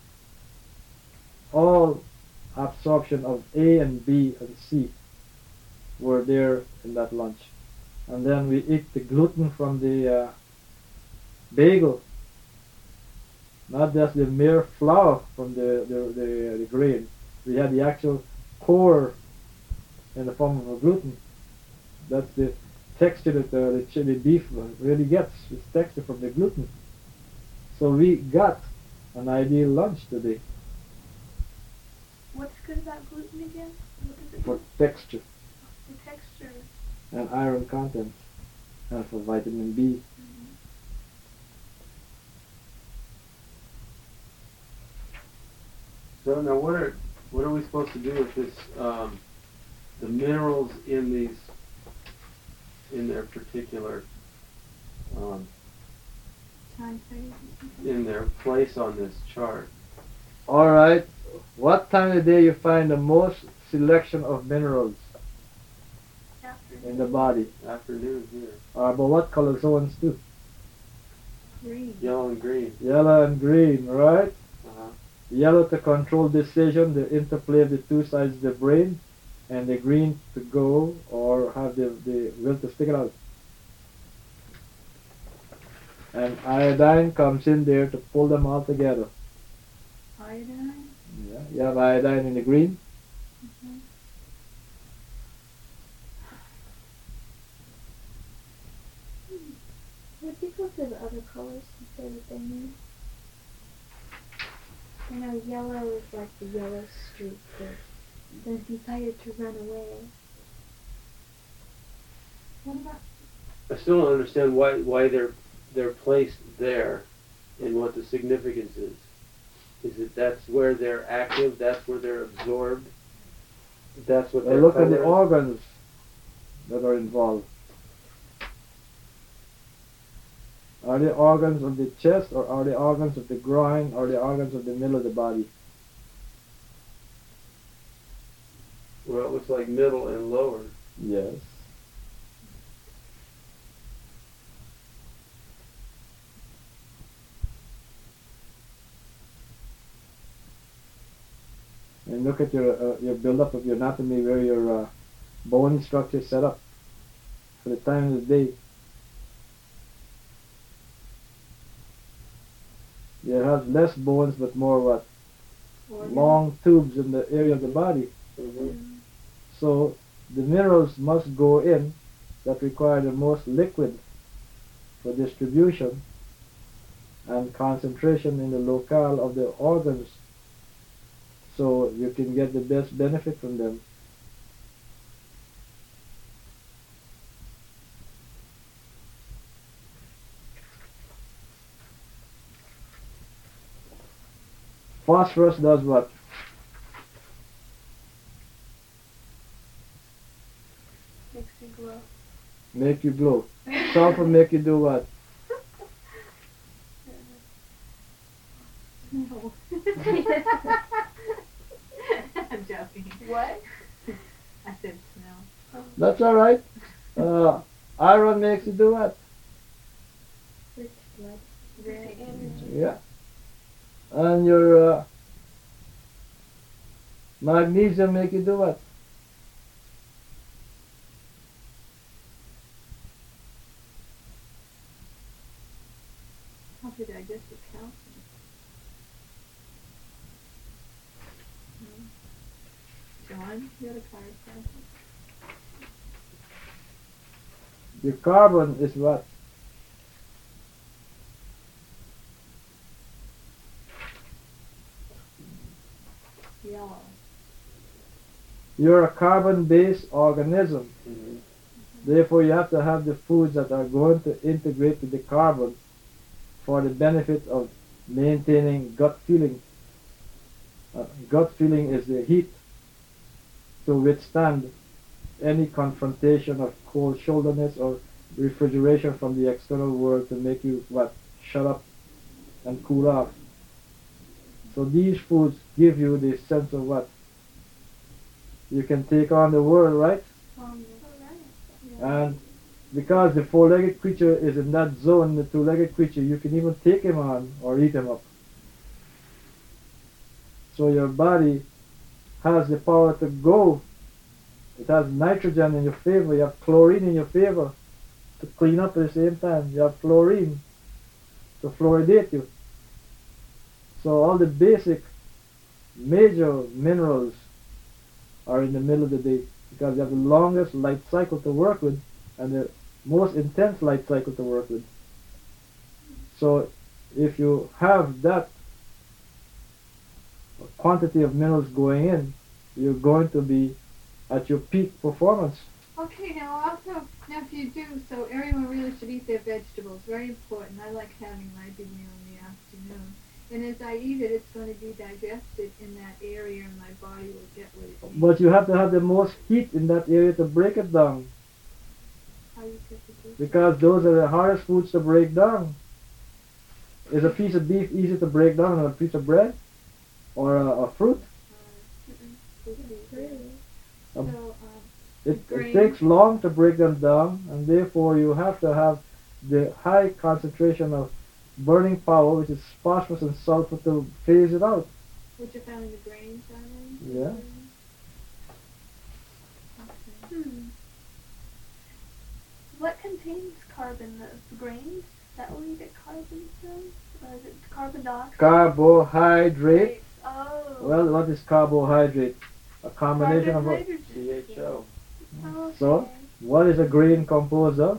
all absorption of A and B and C were there in that lunch. And then we eat the gluten from the uh, bagel, not just the mere flour from the, the, the, the grain. We had the actual core in the form of a gluten. That's the texture that uh, the chili beef really gets, its texture from the gluten. So we got an ideal lunch today What's good about gluten again? What does it for do? texture The texture. and iron content and for vitamin B. So now, what are what are we supposed to do with this? Um, the minerals in these, in their particular, um, Time phase. in their place on this chart. Alright, what time of the day you find the most selection of minerals After. in the body? Afternoon here, Uh, but what color zones too? Green. yellow and green. Yellow and green, right? Uh-huh. Yellow to control decision, the interplay of the two sides of the brain, and the green to go or have the, the will to stick it out. And iodine comes in there to pull them all together. Iodine. Yeah, you have iodine in the green. Mm-hmm. Would you go through the other colors and say what they mean? You know, yellow is like the yellow streak, the, the desire to run away. What about I still don't understand why why they're they're placed there, and what the significance is. Is it that's where they're active? That's where they're absorbed? That's what Uh, they're. look at the colored? organs that are involved. Are they organs of the chest, or are they organs of the groin, or the organs of the middle of the body? Well, it looks like middle and lower. Yes. And look at your uh, your build-up of your anatomy, where your uh, bone structure is set up for the time of the day. You have less bones, but more what? organ? Long tubes in the area of the body. Mm-hmm. So the minerals must go in that require the most liquid for distribution and concentration in the locale of the organs, so you can get the best benefit from them. Phosphorus does what? Makes you glow. Make you glow. Sulfur make you do what? No. I'm joking. What? I said smell. That's alright. Uh, iron makes you do what? Rich blood. Very energy. Yeah. And your uh, magnesium make you do what? Help you digest the calcium. No. John, you had a card, Francis? Your carbon is what? Yellow. You're a carbon-based organism. Mhm. Therefore, you have to have the foods that are going to integrate with the carbon for the benefit of maintaining gut feeling. Uh, gut feeling is the heat to withstand any confrontation of cold shoulderness or refrigeration from the external world to make you what? Shut up and cool off. So these foods give you the sense of what? You can take on the world, right? Um, And because the four-legged creature is in that zone, the two-legged creature, you can even take him on or eat him up. So your body has the power to go. It has nitrogen in your favor. You have chlorine in your favor to clean up at the same time. You have fluorine to fluoridate you. So all the basic major minerals are in the middle of the day because you have the longest light cycle to work with and the most intense light cycle to work with. So if you have that quantity of minerals going in, you're going to be at your peak performance. Okay, now also, now if you do, so everyone really should eat their vegetables. Very important. I like having my big meal in the afternoon. And as I eat it, it's going to be digested in that area and my body will get what it needs. But you have to have the most heat in that area to break it down How you get the juice? because those are the hardest foods to break down. Is a piece of beef easy to break down than a piece of bread or a, a fruit? Really? So, um, It, it Grain. takes long to break them down, and therefore you have to have the high concentration of burning power, which is phosphorus and sulfur, to phase it out. what you found in the grains, darling? Yeah. Okay. Hmm. What contains carbon? The, the grains? Is that where you get carbon from? Or is it carbon dioxide? Carbohydrate. Oh. Well, what is carbohydrate? A combination carbon of what? hydrogen. C H O. Okay. So, what is a grain composed of?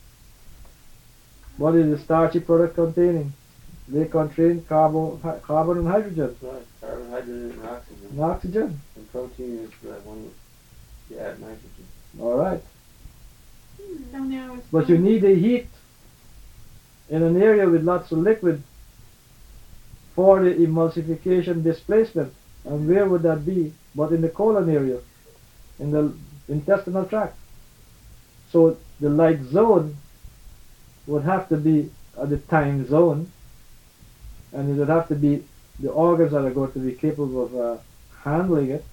What is the starchy product containing? They contain carbo, hy- carbon and hydrogen Right. Carbon, hydrogen, and oxygen. and oxygen. And protein is that one you add nitrogen. All right. Hmm. So now it's But you need the heat in an area with lots of liquid for the emulsification displacement. And where would that be? But in the colon area, in the intestinal tract. So the light zone would have to be at the time zone, and it would have to be the organs that are going to be capable of uh, handling it.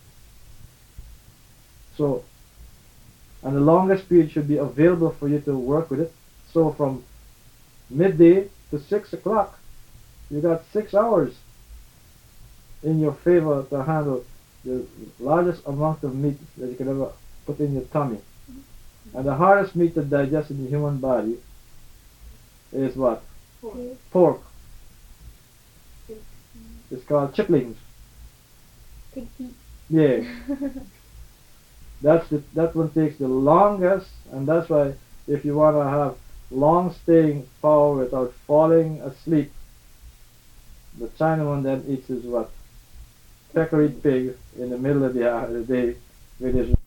So, and the longest period should be available for you to work with it. So from midday to six o'clock, you got six hours in your favor to handle the largest amount of meat that you could ever put in your tummy. And the hardest meat to digest in the human body is what? pork. Pork. Pig. It's called chitlings. Pig feet. Yeah. That's the, that one takes the longest, and that's why if you want to have long staying power without falling asleep, the Chinaman then eats his what? Peccary pig in the middle of the, uh, the day with his